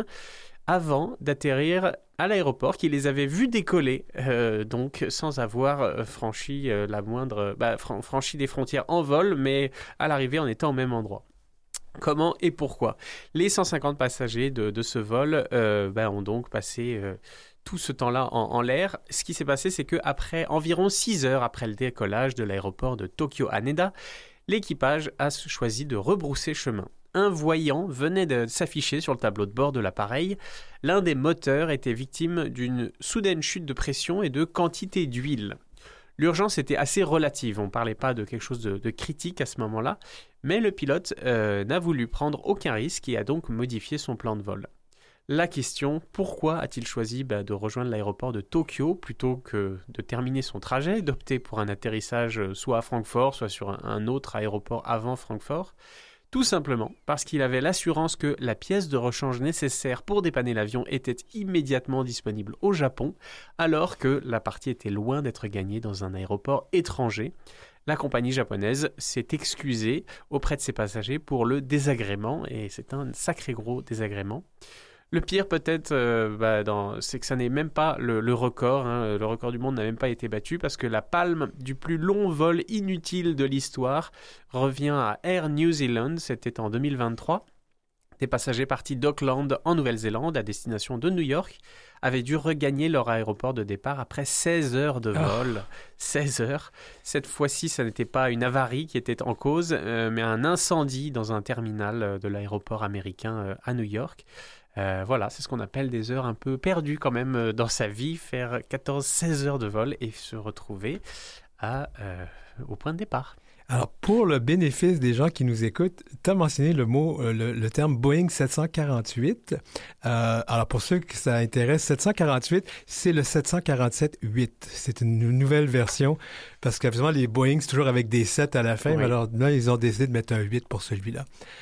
avant d'atterrir à l'aéroport qui les avait vus décoller, euh, donc sans avoir franchi euh, la moindre, bah, fran- franchi des frontières en vol, mais à l'arrivée en étant au même endroit. Comment et pourquoi ? Les cent cinquante passagers de, de ce vol euh, ben, ont donc passé euh, tout ce temps-là en, en l'air. Ce qui s'est passé, c'est qu'après environ six heures après le décollage de l'aéroport de Tokyo Haneda, l'équipage a choisi de rebrousser chemin. Un voyant venait de s'afficher sur le tableau de bord de l'appareil. L'un des moteurs était victime d'une soudaine chute de pression et de quantité d'huile. L'urgence était assez relative, on ne parlait pas de quelque chose de, de critique à ce moment-là, mais le pilote euh, n'a voulu prendre aucun risque et a donc modifié son plan de vol. La question, pourquoi a-t-il choisi bah, de rejoindre l'aéroport de Tokyo plutôt que de terminer son trajet, d'opter pour un atterrissage soit à Francfort, soit sur un, un autre aéroport avant Francfort ? Tout simplement parce qu'il avait l'assurance que la pièce de rechange nécessaire pour dépanner l'avion était immédiatement disponible au Japon, alors que la partie était loin d'être gagnée dans un aéroport étranger. La compagnie japonaise s'est excusée auprès de ses passagers pour le désagrément, et c'est un sacré gros désagrément. Le pire peut-être, euh, bah, dans, c'est que ça n'est même pas le, le record. Hein. Le record du monde n'a même pas été battu parce que la palme du plus long vol inutile de l'histoire revient à Air New Zealand. C'était en deux mille vingt-trois. Des passagers partis d'Auckland en Nouvelle-Zélande à destination de New York avaient dû regagner leur aéroport de départ après seize heures de vol. Oh. seize heures. Cette fois-ci, ça n'était pas une avarie qui était en cause, euh, mais un incendie dans un terminal de l'aéroport américain euh, à New York. Euh, voilà, c'est ce qu'on appelle des heures un peu perdues quand même euh, dans sa vie, faire quatorze seize heures de vol et se retrouver à, euh, au point de départ. Alors, pour le bénéfice des gens qui nous écoutent, tu as mentionné le mot, euh, le, le terme Boeing sept cent quarante-huit. Euh, alors, pour ceux que ça intéresse, sept cent quarante-huit, c'est le sept cent quarante-sept huit. C'est une nouvelle version parce qu'habituellement, les Boeing, c'est toujours avec des sept à la fin. Oui. Mais alors, là, ils ont décidé de mettre un huit pour celui-là.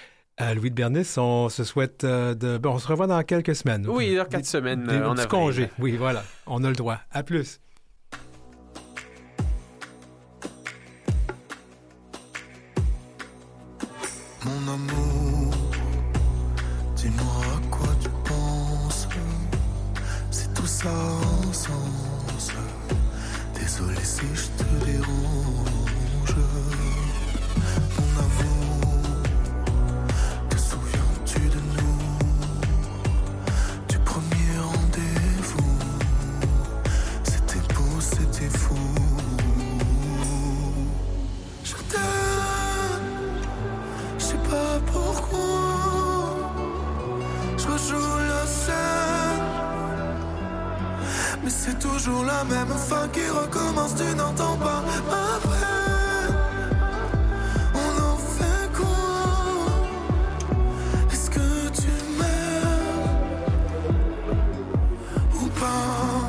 À Louis de Bernis, on se souhaite euh, de... Bon, on se revoit dans quelques semaines. Oui, dans quatre semaines des, euh, en avril. Congé. Oui, voilà. On a le droit. À plus. Mon amour, dis-moi à quoi tu penses. C'est tout ça en sens. Désolé si je te dérange. Mon amour, te souviens-tu de nous? Du premier rendez-vous. C'était beau, c'était fou. Je t'aime, je sais pas pourquoi. Je rejoue la scène, mais c'est toujours la même fin qui recommence, tu n'entends pas après. On en fait quoi? Est-ce que tu m'aimes ou pas?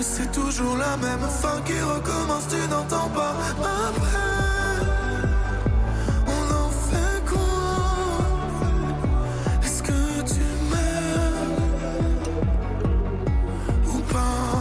c'est toujours la même fin qui recommence, tu n'entends pas. Après, on en fait quoi? Est-ce que tu m'aimes ou pas?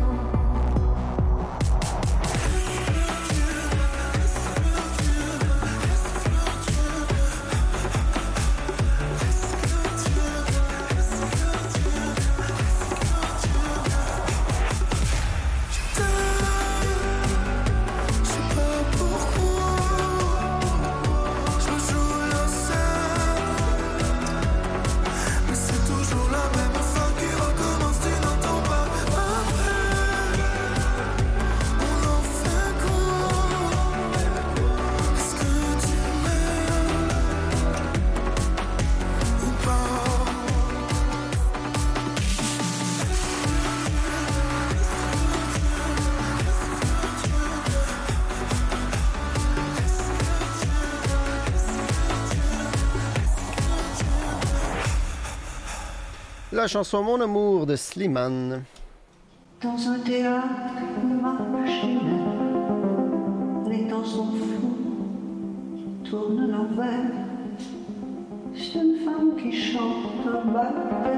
La chanson Mon amour de Slimane. Dans un théâtre marginal, les temps sont flous, tournent l'envers. C'est une femme qui chante un ballet,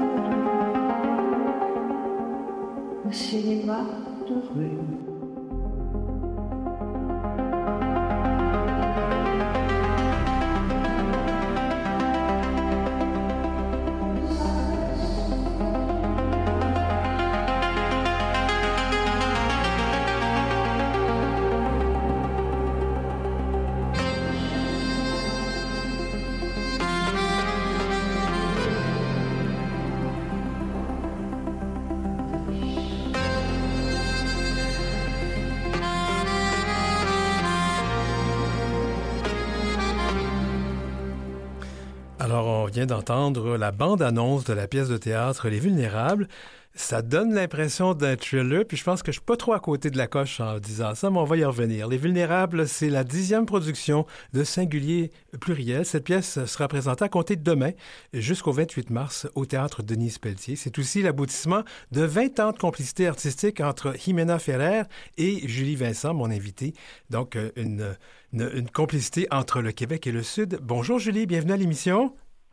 un cinéma de rue. Alors, on vient d'entendre la bande-annonce de la pièce de théâtre Les Vulnérables. Ça donne l'impression d'un thriller, puis je pense que je suis pas trop à côté de la coche en disant ça, mais on va y revenir. Les Vulnérables, c'est la dixième production de Singulier Pluriel. Cette pièce sera présentée à compter de demain jusqu'au vingt-huit mars au Théâtre Denise Pelletier. C'est aussi l'aboutissement de vingt ans de complicité artistique entre Jimena Ferrer et Julie Vincent, mon invitée. Donc, une, une, une complicité entre le Québec et le Sud. Bonjour Julie, bienvenue à l'émission.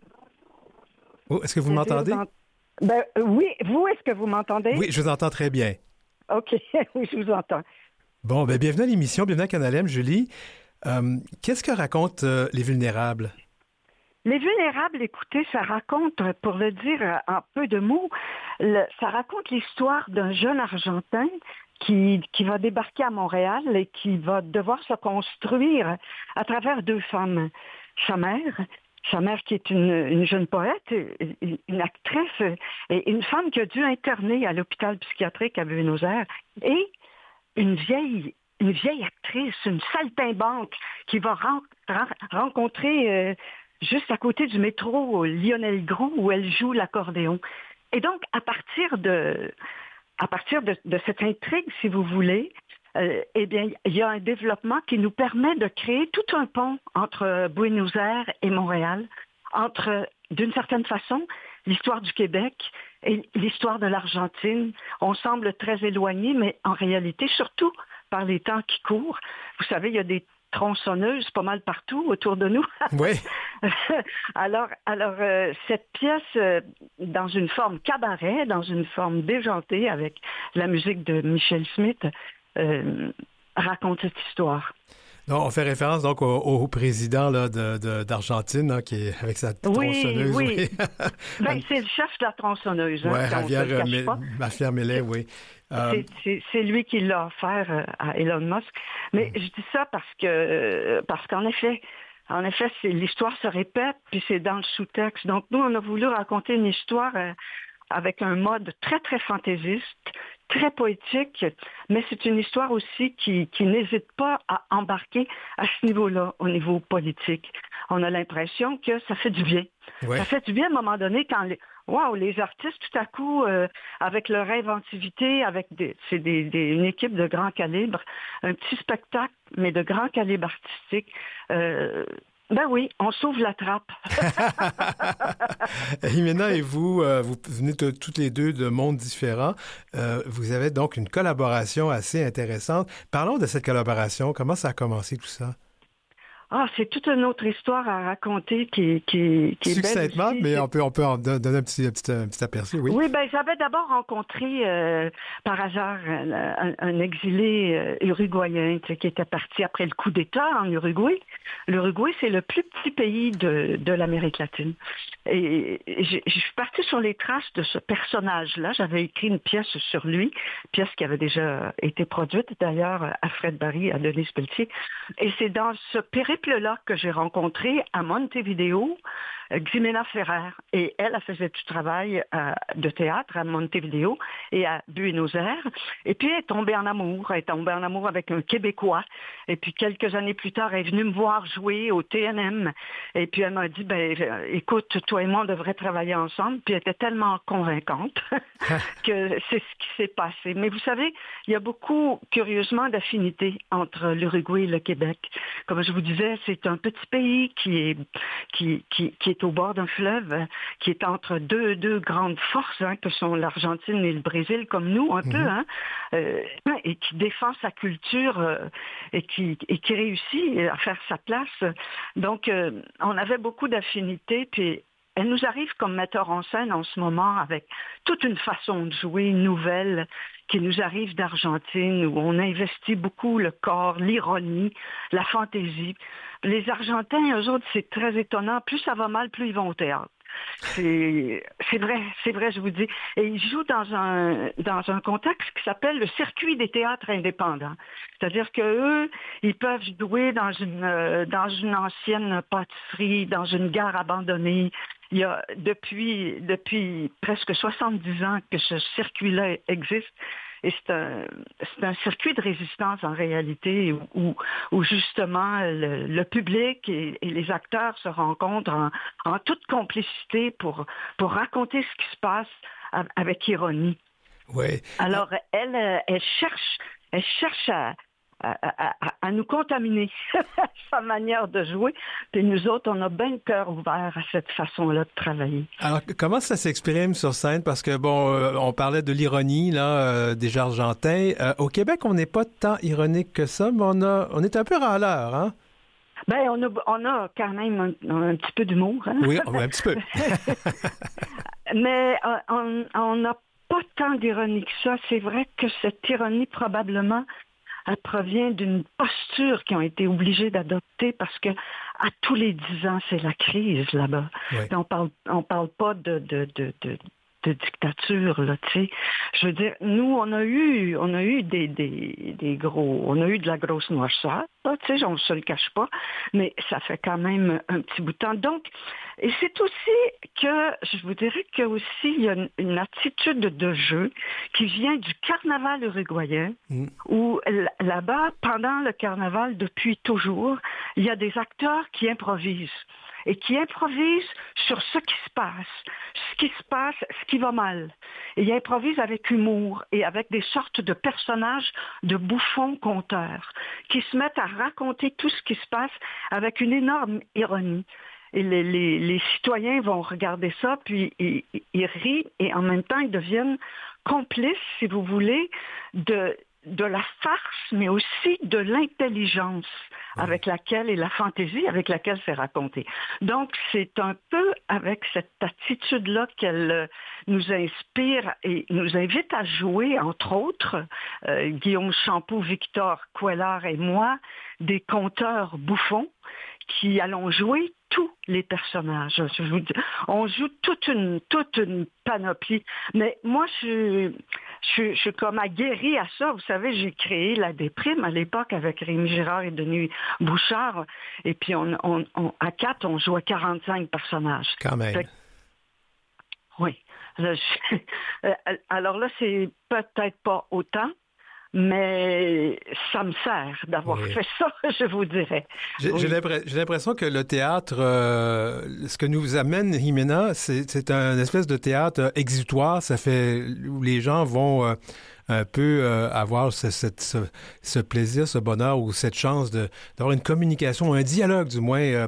Oh, est-ce que vous m'entendez? Ben, oui, vous, est-ce que vous m'entendez? Oui, je vous entends très bien. OK, oui, je vous entends. Bon, ben bienvenue à l'émission, bienvenue à Canal M, Julie. Euh, qu'est-ce que racontent euh, Les Vulnérables? Les Vulnérables, écoutez, ça raconte, pour le dire en peu de mots, le, ça raconte l'histoire d'un jeune Argentin qui, qui va débarquer à Montréal et qui va devoir se construire à travers deux femmes. Sa mère, Sa mère qui est une, une jeune poète, une actrice, et une femme qui a dû interner à l'hôpital psychiatrique à Buenos Aires, et une vieille, une vieille actrice, une saltimbanque, qui va ren, ren, rencontrer euh, juste à côté du métro Lionel Groux, où elle joue l'accordéon. Et donc, à partir de, à partir de, de cette intrigue, si vous voulez, Euh, eh bien, il y a un développement qui nous permet de créer tout un pont entre Buenos Aires et Montréal, entre, d'une certaine façon, l'histoire du Québec et l'histoire de l'Argentine. On semble très éloigné, mais en réalité, surtout par les temps qui courent. Vous savez, il y a des tronçonneuses pas mal partout autour de nous. Oui. alors, alors euh, cette pièce, euh, dans une forme cabaret, dans une forme déjantée, avec la musique de Michel Smith, Euh, raconte cette histoire. Non, on fait référence donc au, au président là, de, de, d'Argentine hein, qui est avec sa tronçonneuse. Oui, oui. oui. ben, c'est le chef de la tronçonneuse. Oui, hein, Javier Mafia Millet, oui. Euh... C'est, c'est, c'est lui qui l'a offert à Elon Musk. Mais mm. je dis ça parce que parce qu'en effet, en effet, c'est, l'histoire se répète, puis c'est dans le sous-texte. Donc nous, on a voulu raconter une histoire euh, avec un mode très, très fantaisiste, très poétique, mais c'est une histoire aussi qui, qui n'hésite pas à embarquer à ce niveau-là, au niveau politique. On a l'impression que ça fait du bien. Ouais. Ça fait du bien à un moment donné quand les, wow, les artistes, tout à coup, euh, avec leur inventivité, avec des, c'est des, des, une équipe de grand calibre, un petit spectacle, mais de grand calibre artistique, euh, ben oui, on s'ouvre la trappe. Jimena et vous, euh, vous venez t- toutes les deux de mondes différents. Euh, vous avez donc une collaboration assez intéressante. Parlons de cette collaboration. Comment ça a commencé tout ça? Ah, c'est toute une autre histoire à raconter qui, qui, qui est succinctement, belle aussi. mais on peut, on peut en donner un petit, un petit, un petit aperçu, oui. Oui, ben j'avais d'abord rencontré euh, par hasard un, un exilé euh, uruguayen tu sais, qui était parti après le coup d'État en Uruguay. L'Uruguay, c'est le plus petit pays de, de l'Amérique latine. Et je, je suis partie sur les traces de ce personnage-là. J'avais écrit une pièce sur lui, pièce qui avait déjà été produite d'ailleurs à Fred Barry, à Denise Pelletier. Et c'est dans ce périple-là que j'ai rencontré à Montevideo Ximena Ferrer. Et elle, elle faisait du travail euh, de théâtre à Montevideo et à Buenos Aires. Et puis elle est tombée en amour. Elle est tombée en amour avec un Québécois. Et puis quelques années plus tard, elle est venue me voir jouer au T N M. Et puis elle m'a dit, ben, écoute, toi et moi, on devrait travailler ensemble. Puis elle était tellement convaincante que c'est ce qui s'est passé. Mais vous savez, il y a beaucoup, curieusement, d'affinités entre l'Uruguay et le Québec. Comme je vous disais, c'est un petit pays qui est, qui, qui, qui est au bord d'un fleuve, qui est entre deux, deux grandes forces, hein, que sont l'Argentine et le Brésil, comme nous, un mm-hmm. peu, hein, euh, et qui défend sa culture euh, et, qui, et qui réussit à faire sa place. Donc, euh, on avait beaucoup d'affinités, puis elle nous arrive comme metteur en scène en ce moment avec toute une façon de jouer nouvelle qui nous arrive d'Argentine, où on investit beaucoup le corps, l'ironie, la fantaisie. Les Argentins, eux autres, c'est très étonnant. Plus ça va mal, plus ils vont au théâtre. C'est, c'est vrai, c'est vrai, je vous dis. Et ils jouent dans un, dans un contexte qui s'appelle le circuit des théâtres indépendants. C'est-à-dire qu'eux, ils peuvent jouer dans une, dans une ancienne pâtisserie, dans une gare abandonnée. Il y a depuis, depuis presque soixante-dix ans que ce circuit-là existe. Et c'est un, c'est un circuit de résistance en réalité où, où justement le, le public et, et les acteurs se rencontrent en, en toute complicité pour, pour raconter ce qui se passe avec ironie. Oui. Alors elle, elle cherche, elle cherche à À, à, à nous contaminer sa manière de jouer. Puis nous autres, on a bien le cœur ouvert à cette façon-là de travailler. Alors, comment ça s'exprime sur scène? Parce que, bon, euh, on parlait de l'ironie, là, euh, des Argentins. Euh, au Québec, on n'est pas tant ironique que ça, mais on, a, on est un peu râleur, hein? Ben, on a, on a quand même un, un petit peu d'humour, hein? Oui, un petit peu. Mais euh, on n'a pas tant d'ironie que ça. C'est vrai que cette ironie, probablement, elle provient d'une posture qu'ils ont été obligés d'adopter parce que à tous les dix ans, c'est la crise là-bas. Oui. On parle, on parle pas de, de, de, de, de dictature, là, tu sais. Je veux dire, nous, on a eu, on a eu des, des, des gros, on a eu de la grosse noirceur, tu sais, on ne se le cache pas, mais ça fait quand même un petit bout de temps. Donc, et c'est aussi que, je vous dirais qu'il y a aussi il y a une, une attitude de jeu qui vient du carnaval uruguayen, mmh. où là-bas, pendant le carnaval, depuis toujours, il y a des acteurs qui improvisent. Et qui improvisent sur ce qui se passe, ce qui se passe, ce qui va mal. Et ils improvisent avec humour et avec des sortes de personnages de bouffons conteurs qui se mettent à raconter tout ce qui se passe avec une énorme ironie. Et les, les, les citoyens vont regarder ça, puis ils, ils rient et en même temps ils deviennent complices, si vous voulez, de... de la farce, mais aussi de l'intelligence avec laquelle, et la fantaisie avec laquelle c'est raconté. Donc, c'est un peu avec cette attitude-là qu'elle nous inspire et nous invite à jouer, entre autres, euh, Guillaume Champeau, Victor Couellard et moi, des conteurs bouffons qui allons jouer tous les personnages. Je vous dis, on joue toute une, toute une panoplie. Mais moi, je, je, je suis comme aguerrie à ça. Vous savez, j'ai créé La Déprime à l'époque avec Rémi Girard et Denis Bouchard. Et puis, on, on, on, à quatre, on jouait quarante-cinq personnages. Quand même. Fait, oui. Là, je, alors là, c'est peut-être pas autant, mais ça me sert d'avoir oui. fait ça, je vous dirais. J'ai, oui. j'ai l'impression que le théâtre, euh, ce que nous amène Jimena, c'est, c'est un espèce de théâtre exutoire. Ça fait où les gens vont euh, un peu euh, avoir ce, cette, ce, ce plaisir, ce bonheur ou cette chance de, d'avoir une communication, un dialogue du moins euh,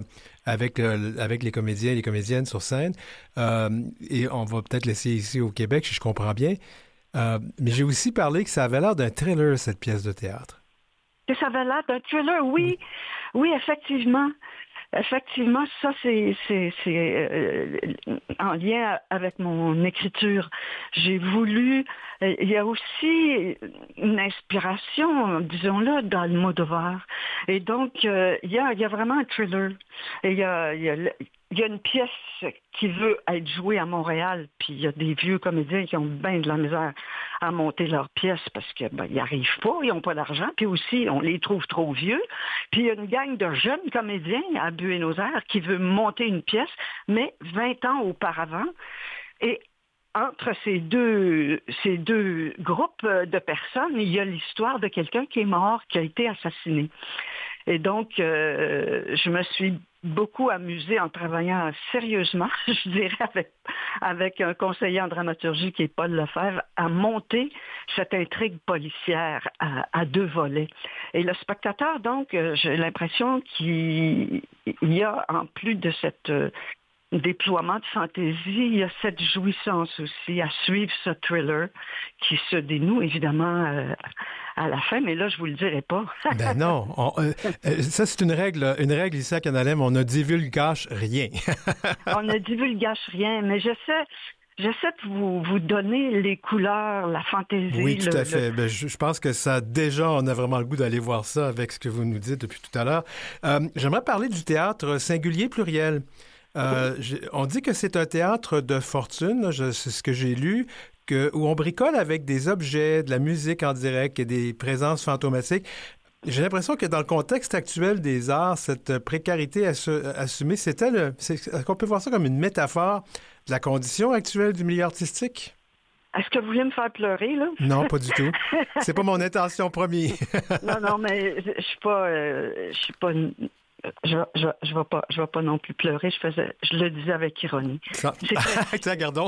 avec, euh, avec les comédiens et les comédiennes sur scène. Euh, et on va peut-être l'essayer ici au Québec, si je comprends bien. Euh, mais j'ai aussi parlé que ça avait l'air d'un thriller, cette pièce de théâtre. Que ça avait l'air d'un thriller, oui. Oui, effectivement. Effectivement, ça, c'est, c'est, c'est euh, en lien avec mon écriture. J'ai voulu... Euh, il y a aussi une inspiration, disons-le, dans le Almodovar. Et donc, euh, il, y a, il y a vraiment un thriller. Et il y a... Il y a Il y a une pièce qui veut être jouée à Montréal, puis il y a des vieux comédiens qui ont bien de la misère à monter leur pièce parce qu'ils ben, n'arrivent pas, ils n'ont pas d'argent, puis aussi, on les trouve trop vieux. Puis il y a une gang de jeunes comédiens à Buenos Aires qui veut monter une pièce, mais vingt ans auparavant. Et entre ces deux, ces deux groupes de personnes, il y a l'histoire de quelqu'un qui est mort, qui a été assassiné. Et donc, euh, je me suis beaucoup amusée en travaillant sérieusement, je dirais, avec, avec un conseiller en dramaturgie qui est Paul Lefebvre, à monter cette intrigue policière à, à deux volets. Et le spectateur, donc, euh, j'ai l'impression qu'il y a, en plus de cette... Euh, déploiement de fantaisie, il y a cette jouissance aussi à suivre ce thriller qui se dénoue évidemment euh, à la fin, mais là, je vous le dirai pas. Ben non. On, euh, euh, ça, c'est une règle, une règle ici à Canalem, on ne divulgage rien. On ne divulgage rien, mais j'essaie... J'essaie de vous, vous donner les couleurs, la fantaisie. Oui, tout le, à fait. Le... Ben, je, je pense que ça, déjà, on a vraiment le goût d'aller voir ça avec ce que vous nous dites depuis tout à l'heure. Euh, j'aimerais parler du théâtre singulier pluriel. Euh, on dit que c'est un théâtre de fortune, je, c'est ce que j'ai lu, que, où on bricole avec des objets, de la musique en direct et des présences fantomatiques. J'ai l'impression que dans le contexte actuel des arts, cette précarité assu- assumée, c'était le, c'est, est-ce qu'on peut voir ça comme une métaphore de la condition actuelle du milieu artistique? Est-ce que vous voulez me faire pleurer, là? Non, pas du tout. C'est pas mon intention, promis. non, non, mais je suis pas... Euh, je suis pas... Une... Je je je vais pas je vais pas non plus pleurer. Je faisais je le disais avec ironie. Ça... C'est très... Tiens, gardons.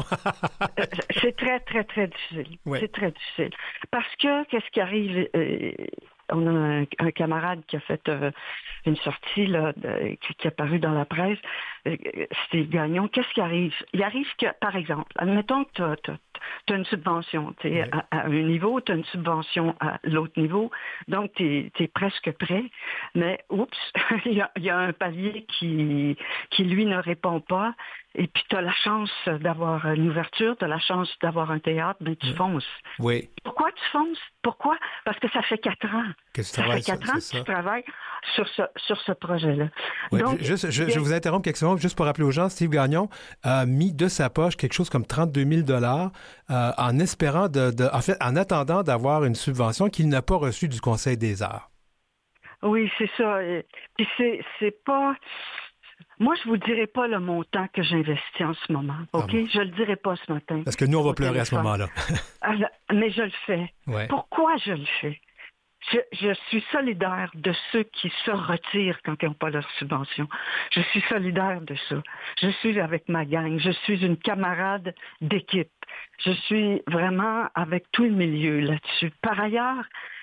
c'est très très très difficile. Oui. C'est très difficile parce que qu'est-ce qui arrive? Euh, on a un, un camarade qui a fait euh, une sortie là, de, qui, qui est apparue dans la presse. Euh, Steve Gagnon. Qu'est-ce qui arrive? Il arrive que, par exemple, admettons que tu as une subvention, tu sais, à, à un niveau, tu as une subvention à l'autre niveau, donc tu es presque prêt, mais oups, il y, y a un palier qui, qui lui ne répond pas, et puis tu as la chance d'avoir une ouverture, tu as la chance d'avoir un théâtre, mais tu fonces. Oui. Pourquoi tu fonces? Pourquoi? Parce que ça fait quatre ans. Que tu ça fait quatre ça, ans que tu travailles sur ce, sur ce projet-là. Oui, donc, juste, je, je vous interromps quelques secondes, juste pour rappeler aux gens, Steve Gagnon a mis de sa poche quelque chose comme trente-deux mille dollars euh, en espérant, de, de, en fait, en attendant d'avoir une subvention qu'il n'a pas reçue du Conseil des arts. Oui, c'est ça. Puis c'est, c'est pas... Moi, je vous dirai pas le montant que j'investis en ce moment, OK? Ah bon. Je le dirai pas ce matin. Parce que nous, on va pleurer téléphone. À ce moment-là. Alors, mais je le fais. Ouais. Pourquoi je le fais? Je, je suis solidaire de ceux qui se retirent quand ils n'ont pas leur subvention. Je suis solidaire de ça. Je suis avec ma gang. Je suis une camarade d'équipe. Je suis vraiment avec tout le milieu là-dessus. Par ailleurs,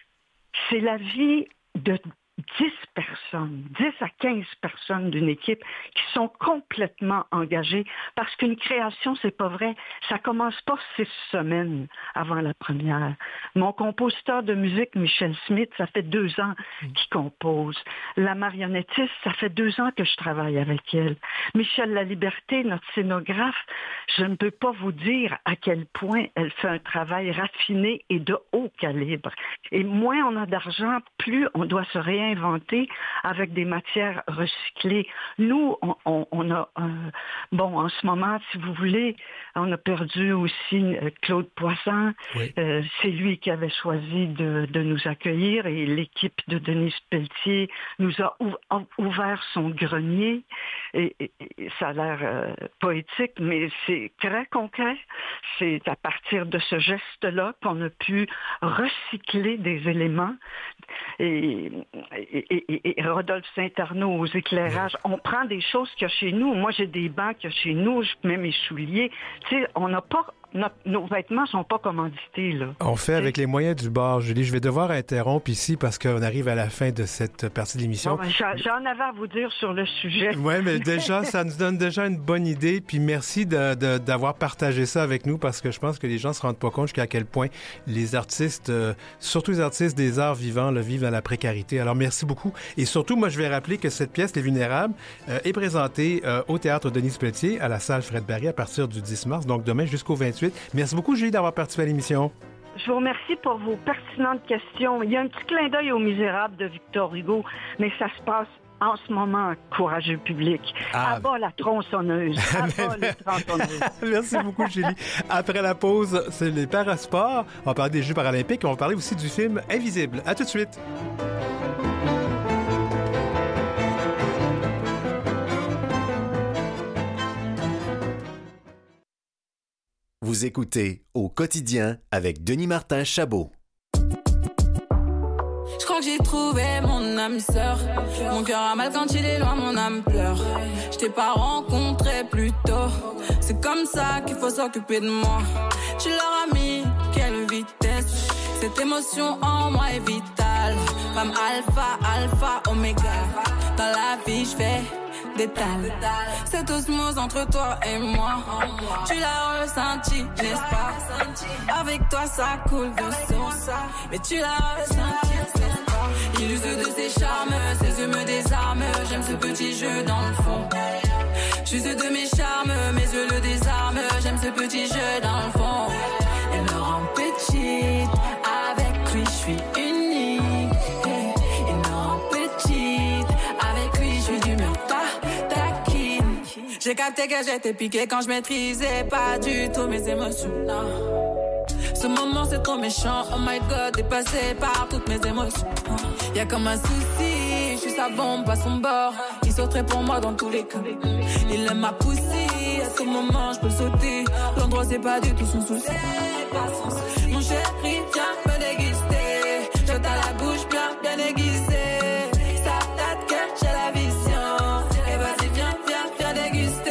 c'est la vie de dix personnes, dix à quinze personnes d'une équipe qui sont complètement engagées parce qu'une création, c'est pas vrai. Ça commence pas six semaines avant la première. Mon compositeur de musique, Michel Smith, ça fait deux ans qu'il compose. La marionnettiste, ça fait deux ans que je travaille avec elle. Michel Laliberté, notre scénographe, je ne peux pas vous dire à quel point elle fait un travail raffiné et de haut calibre. Et moins on a d'argent, plus on doit se réinventer inventé avec des matières recyclées. Nous, on, on, on a, euh, bon, en ce moment, si vous voulez, on a perdu aussi euh, Claude Poisson. Oui. Euh, c'est lui qui avait choisi de, de nous accueillir et l'équipe de Denise Pelletier nous a ou, ouvert son grenier. Et, et, et ça a l'air euh, poétique, mais c'est très concret. C'est à partir de ce geste-là qu'on a pu recycler des éléments. Et, et, et, et Rodolphe Saint-Arnaud aux éclairages, on prend des choses qu'il y a chez nous. Moi, j'ai des bancs qu'il y a chez nous, je mets mes souliers. Tu sais, on n'a pas notre- nos vêtements sont pas commandités, là. On fait avec les moyens du bord, Julie. Je vais devoir interrompre ici parce qu'on arrive à la fin de cette partie de l'émission. Bon, ben, j'en j'en avais à vous dire sur le sujet. Oui, mais déjà, ça nous donne déjà une bonne idée. Puis merci de- de- d'avoir partagé ça avec nous parce que je pense que les gens ne se rendent pas compte jusqu'à quel point les artistes, euh, surtout les artistes des arts vivants, le vivent dans la précarité. Alors merci beaucoup. Et surtout, moi, je vais rappeler que cette pièce, Les Vulnérables, euh, est présentée euh, au Théâtre Denis Pelletier à la salle Fred Barry à partir du dix mars, donc demain jusqu'au vingt-huit. Merci beaucoup, Julie, d'avoir participé à l'émission. Je vous remercie pour vos pertinentes questions. Il y a un petit clin d'œil aux Misérables de Victor Hugo, mais ça se passe en ce moment, courageux public. Ah. À bas la tronçonneuse. À bas la tronçonneuse. Merci beaucoup, Julie. Après la pause, c'est les parasports. On va parler des Jeux paralympiques. On va parler aussi du film Invisible. À tout de suite. Vous écoutez Au quotidien avec Denis Martin Chabot. Je crois que j'ai trouvé mon âme sœur. Mon cœur a mal quand il est loin, mon âme pleure. Je t'ai pas rencontré plus tôt. C'est comme ça qu'il faut s'occuper de moi. Tu leur as mis quelle vitesse. Cette émotion en moi est vitale. Femme alpha, alpha, oméga. Dans la vie, je fais d'étal. Cette osmose entre toi et moi, tu l'as ressenti, n'est-ce pas? Avec toi ça coule de source, mais tu l'as ressenti, n'est-ce pas? Il use de ses charmes, ses yeux me désarment. J'aime ce petit jeu dans le fond. J'use de mes charmes, mes yeux le désarment. J'aime ce petit jeu dans le fond. Elle me rend petite, avec lui je suis unique. Elle me rend petite, avec lui je suis du mur pas taquine. J'ai capté que j'étais piqué quand je maîtrisais pas du tout mes émotions. Non. Ce moment c'est trop méchant, oh my god, dépassé par toutes mes émotions. Y'a comme un souci, je suis sa bombe à son bord. Il sauterait pour moi dans tous les cas. Il aime ma poussée, à ce moment je peux sauter. L'endroit c'est pas du tout son souci. Mon chéri, viens me déguster. Je à la bouche bien, bien aiguisée. Ça date que j'ai la vision. Et vas-y, viens, viens, viens déguster.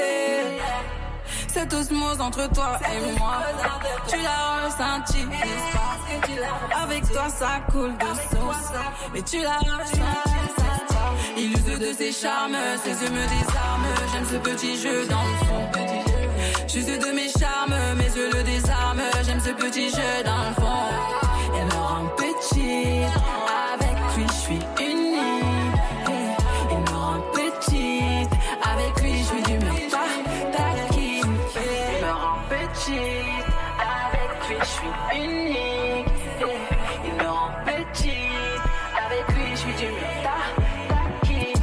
Cette osmose entre toi et moi, tu l'as ressenti, n'est-ce pas? Avec toi ça coule de source, mais tu l'as ressenti, n'est-ce pas? Il use de ses charmes, ses yeux me désarment. J'aime ce petit jeu dans le fond. J'use de mes charmes, mes yeux le désarment. J'aime ce petit jeu dans le fond. Elle me rend petite, avec lui je suis unique. Elle me rend petite, avec lui je suis du mur pas taquine. Elle me rend petite, avec lui je suis unique. Il me rend petite, avec lui je suis du mur pas taquine.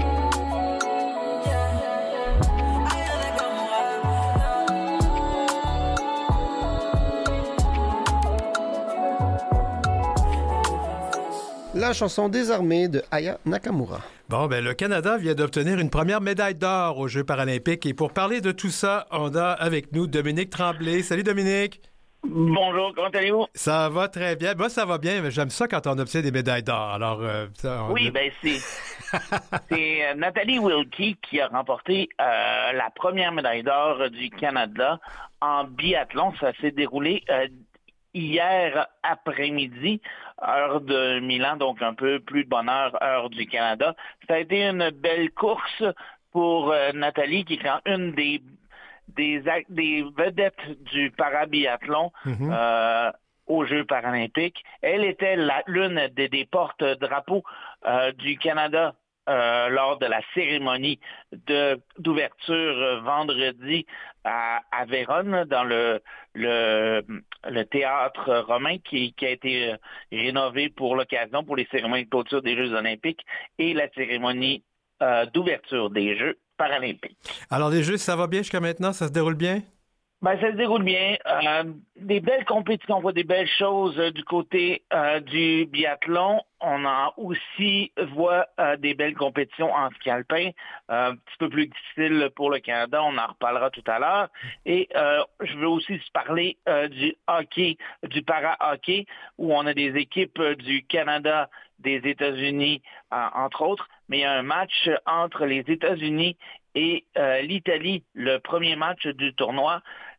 La chanson Désarmée de Aya Nakamura. Bon, ben le Canada vient d'obtenir une première médaille d'or aux Jeux paralympiques. Et pour parler de tout ça, on a avec nous Dominique Tremblay. Salut Dominique. Bonjour, comment allez-vous? Ça va très bien. Moi, ça va bien, mais j'aime ça quand on obtient des médailles d'or. Alors, euh, ça, on... Oui, ben c'est c'est euh, Nathalie Wilkie qui a remporté euh, la première médaille d'or du Canada en biathlon. Ça s'est déroulé euh, hier après-midi, heure de Milan, donc un peu plus de bonne heure, heure du Canada. Ça a été une belle course pour euh, Nathalie, qui est quand une des Des, des vedettes du parabiathlon mm-hmm. euh, aux Jeux paralympiques. Elle était la, l'une des, des porte-drapeaux euh, du Canada euh, lors de la cérémonie de, d'ouverture euh, vendredi à, à Vérone, dans le, le, le théâtre romain qui, qui a été euh, rénové pour l'occasion, pour les cérémonies de clôture des Jeux olympiques et la cérémonie euh, d'ouverture des Jeux paralympiques. Alors, les Jeux, ça va bien jusqu'à maintenant? Ça se déroule bien? Ben, ça se déroule bien. Euh, des belles compétitions, on voit des belles choses euh, du côté euh, du biathlon. On en aussi voit euh, des belles compétitions en ski alpin, euh, un petit peu plus difficile pour le Canada, on en reparlera tout à l'heure. Et euh, je veux aussi parler euh, du hockey, du para-hockey, où on a des équipes euh, du Canada, des États-Unis, euh, entre autres, mais il y a un match entre les États-Unis et euh, l'Italie, le premier match du tournoi.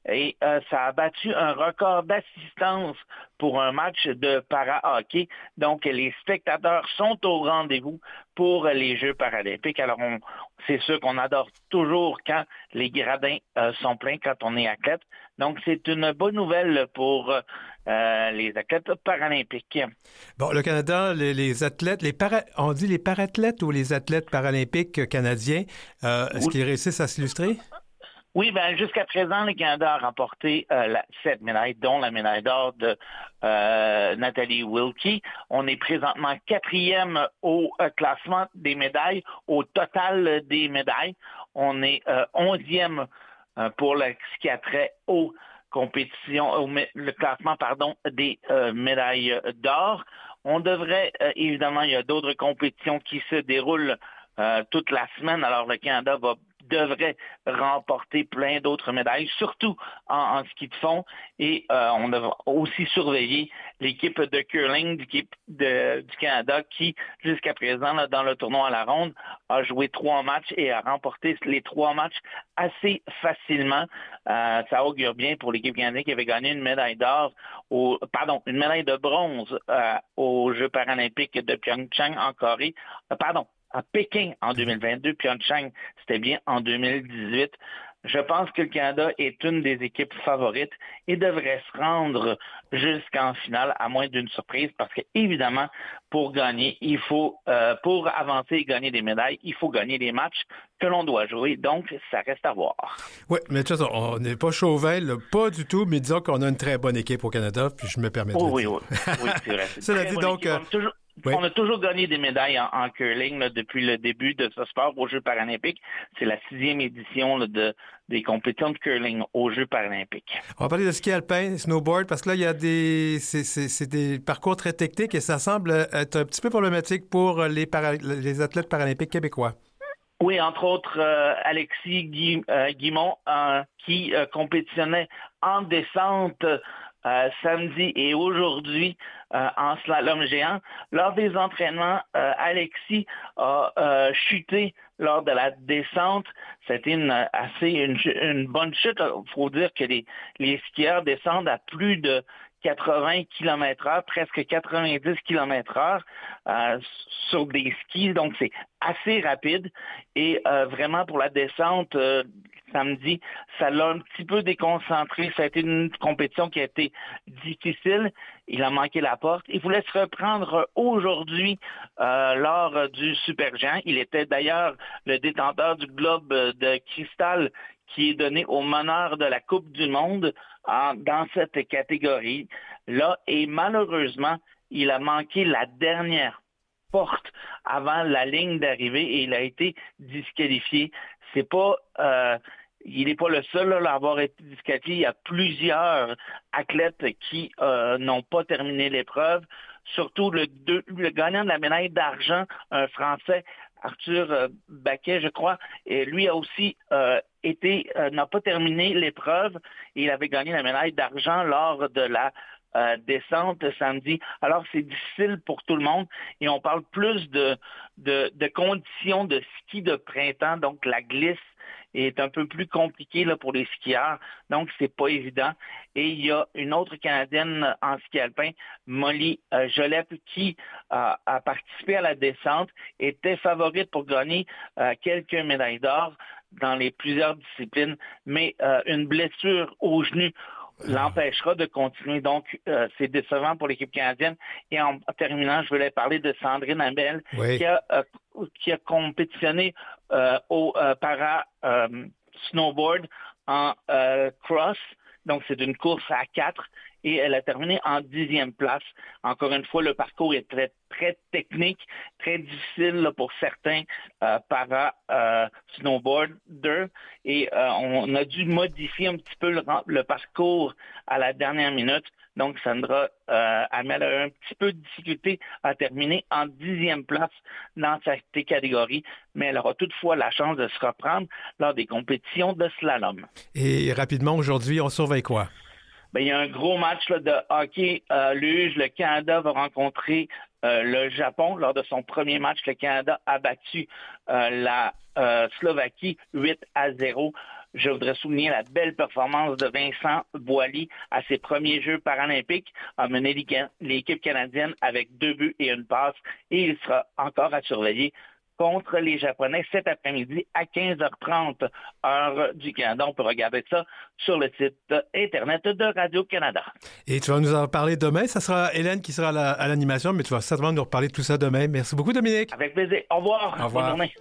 et euh, ça a battu un record d'assistance pour un match de para-hockey. Donc, les spectateurs sont au rendez-vous pour les Jeux paralympiques. Alors, on, c'est sûr qu'on adore toujours quand les gradins euh, sont pleins, quand on est athlète. Donc, c'est une bonne nouvelle pour euh, les athlètes paralympiques. Bon, le Canada, les, les athlètes, les para, on dit les parathlètes ou les athlètes paralympiques canadiens, euh, est-ce oui. qu'ils réussissent à s'illustrer? Oui, ben jusqu'à présent, le Canada a remporté euh, la, sept médailles, dont la médaille d'or de euh, Nathalie Wilkie. On est présentement quatrième au euh, classement des médailles, au total des médailles. On est euh, onzième euh, pour le, ce qui a trait aux compétitions, au le classement pardon des euh, médailles d'or. On devrait, euh, évidemment, il y a d'autres compétitions qui se déroulent euh, toute la semaine. Alors le Canada va devrait remporter plein d'autres médailles, surtout en, en ski de fond. Et euh, on devra aussi surveiller l'équipe de curling du, de, du Canada qui, jusqu'à présent, là, dans le tournoi à la ronde, a joué trois matchs et a remporté les trois matchs assez facilement. Euh, ça augure bien pour l'équipe canadienne qui avait gagné une médaille d'or, au, pardon, une médaille de bronze euh, aux Jeux paralympiques de Pyeongchang en Corée. Euh, pardon, à Pékin en deux mille vingt-deux, Pyeongchang, c'était bien en deux mille dix-huit. Je pense que le Canada est une des équipes favorites et devrait se rendre jusqu'en finale, à moins d'une surprise, parce que évidemment, pour gagner, il faut, euh, pour avancer et gagner des médailles, il faut gagner les matchs que l'on doit jouer. Donc, ça reste à voir. Oui, mais de toute façon, on n'est pas chauvin, là, pas du tout, mais disons qu'on a une très bonne équipe au Canada, puis je me permets de oh, le oui, dire. Oui, oui, c'est vrai. C'est Cela dit, donc... euh, toujours... Oui. On a toujours gagné des médailles en, en curling là, depuis le début de ce sport aux Jeux paralympiques. C'est la sixième édition là, de, des compétitions de curling aux Jeux paralympiques. On va parler de ski alpin, snowboard, parce que là, il y a des, c'est, c'est, c'est des parcours très techniques et ça semble être un petit peu problématique pour les, para, les athlètes paralympiques québécois. Oui, entre autres, euh, Alexis Guy, euh, Guimont, euh, qui euh, compétitionnait en descente euh, samedi et aujourd'hui euh, en slalom géant. Lors des entraînements, euh, Alexis a euh, chuté lors de la descente. C'était une assez une, une bonne chute. Il faut dire que les, les skieurs descendent à plus de quatre-vingts kilomètres heure, presque quatre-vingt-dix kilomètres heure euh, sur des skis, donc c'est assez rapide. Et euh, vraiment pour la descente, euh, samedi, ça l'a un petit peu déconcentré. Ça a été une compétition qui a été difficile. Il a manqué la porte. Il voulait se reprendre aujourd'hui euh, lors du Supergéant. Il était d'ailleurs le détenteur du globe de cristal qui est donné au meneur de la Coupe du Monde en, dans cette catégorie-là. Et malheureusement, il a manqué la dernière porte avant la ligne d'arrivée et il a été disqualifié. C'est pas... Euh, Il n'est pas le seul à avoir été disqualifié. Il y a plusieurs athlètes qui euh, n'ont pas terminé l'épreuve. Surtout le, deux, le gagnant de la médaille d'argent, un Français, Arthur euh, Baquet, je crois, et lui a aussi euh, été euh, n'a pas terminé l'épreuve. Il avait gagné la médaille d'argent lors de la euh, descente samedi. Alors, c'est difficile pour tout le monde et on parle plus de, de, de conditions de ski de printemps, donc la glisse est un peu plus compliqué là, pour les skieurs, donc c'est pas évident. Et il y a une autre Canadienne en ski alpin, Molly euh, Jolep, qui euh, a participé à la descente, était favorite pour gagner euh, quelques médailles d'or dans les plusieurs disciplines, mais euh, une blessure au genou l'empêchera de continuer. Donc, euh, c'est décevant pour l'équipe canadienne. Et en terminant, je voulais parler de Sandrine Abel, oui. qui, a, euh, qui a compétitionné euh, au euh, para euh, snowboard en euh, cross. Donc, c'est une course à quatre. Et elle a terminé en dixième place. Encore une fois, le parcours est très, très technique, très difficile là, pour certains euh, para euh, snowboarders. Et euh, on a dû modifier un petit peu le, le parcours à la dernière minute. Donc, Sandra euh, Amel a un petit peu de difficulté à terminer en dixième place dans cette catégorie, mais elle aura toutefois la chance de se reprendre lors des compétitions de slalom. Et rapidement, aujourd'hui, on surveille quoi? Ben, il y a un gros match là, de hockey euh, luge. Le Canada va rencontrer euh, le Japon. Lors de son premier match, le Canada a battu euh, la euh, Slovaquie huit à zéro. Je voudrais souligner la belle performance de Vincent Boily à ses premiers Jeux paralympiques, a mené l'équipe canadienne avec deux buts et une passe, et il sera encore à surveiller contre les Japonais cet après-midi à quinze heures trente, heure du Canada. On peut regarder ça sur le site Internet de Radio-Canada. Et tu vas nous en parler demain. Ça sera Hélène qui sera à, la, à l'animation, mais tu vas certainement nous reparler de tout ça demain. Merci beaucoup, Dominique. Avec plaisir. Au revoir. Au revoir. Bonne journée.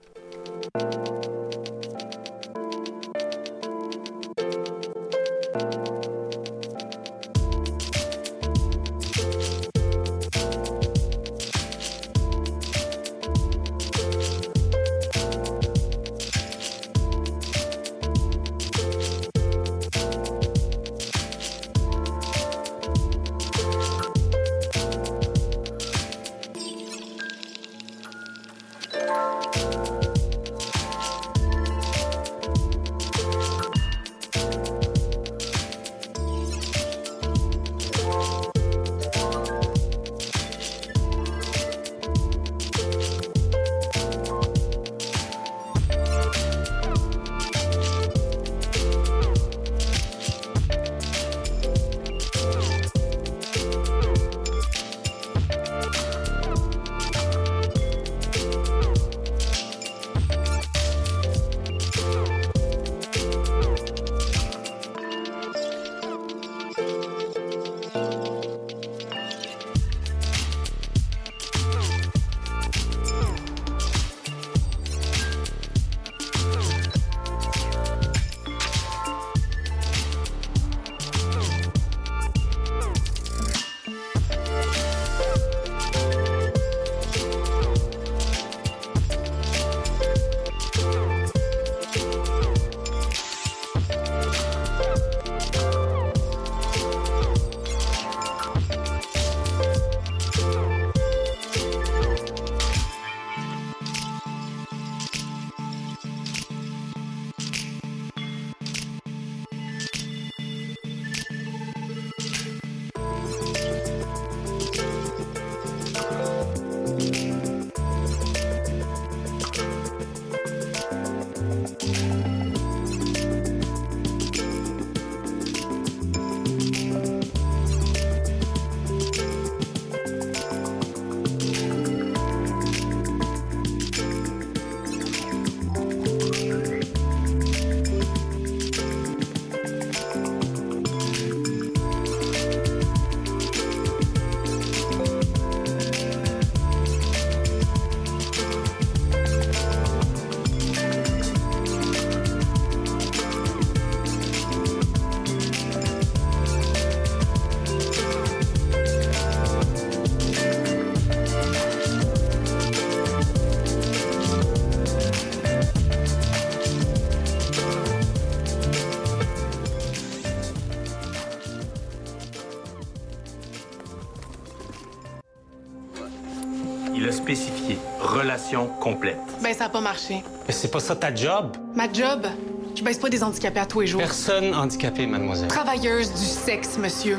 Il a spécifié relation complète. Ben, ça n'a pas marché. Mais c'est pas ça ta job. Ma job? Je baisse pas des handicapés à tous les jours. Personne handicapée, mademoiselle. Travailleuse du sexe, monsieur.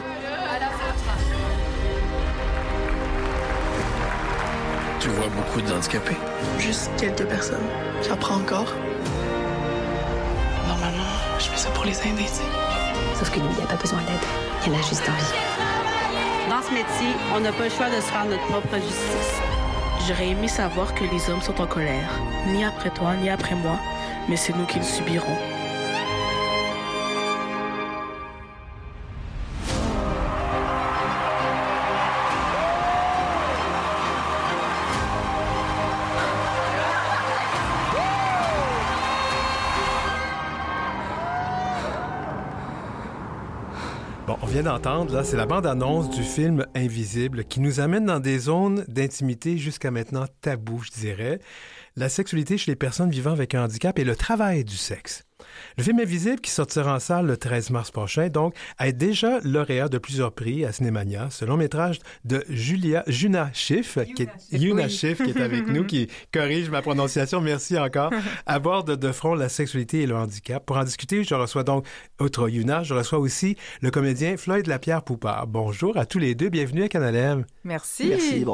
Tu vois beaucoup de handicapés? Juste quelques personnes. J'en prends encore. Normalement, je fais ça pour les aider, tu sais. Sauf que lui, il n'a pas besoin d'aide. Il en a juste envie. Dans ce métier, on n'a pas le choix de se faire notre propre justice. J'aurais aimé savoir que les hommes sont en colère. Ni après toi, ni après moi, mais c'est nous qui le subirons. Bon, on vient d'entendre, là, c'est la bande-annonce du film Invisible qui nous amène dans des zones d'intimité jusqu'à maintenant tabous, je dirais. La sexualité chez les personnes vivant avec un handicap et le travail du sexe. Le film Invisible, qui sortira en salle le treize mars prochain, donc, est déjà lauréat de plusieurs prix à Cinémania. Ce long métrage de Julia, Juna Schiff, qui est, Juna Schiff, qui est avec nous, qui corrige ma prononciation, merci encore, aborde de front la sexualité et le handicap. Pour en discuter, je reçois donc, outre Juna, je reçois aussi le comédien Floyd Lapierre-Poupard. Bonjour à tous les deux, bienvenue à Canal M. Merci. Merci, bonjour.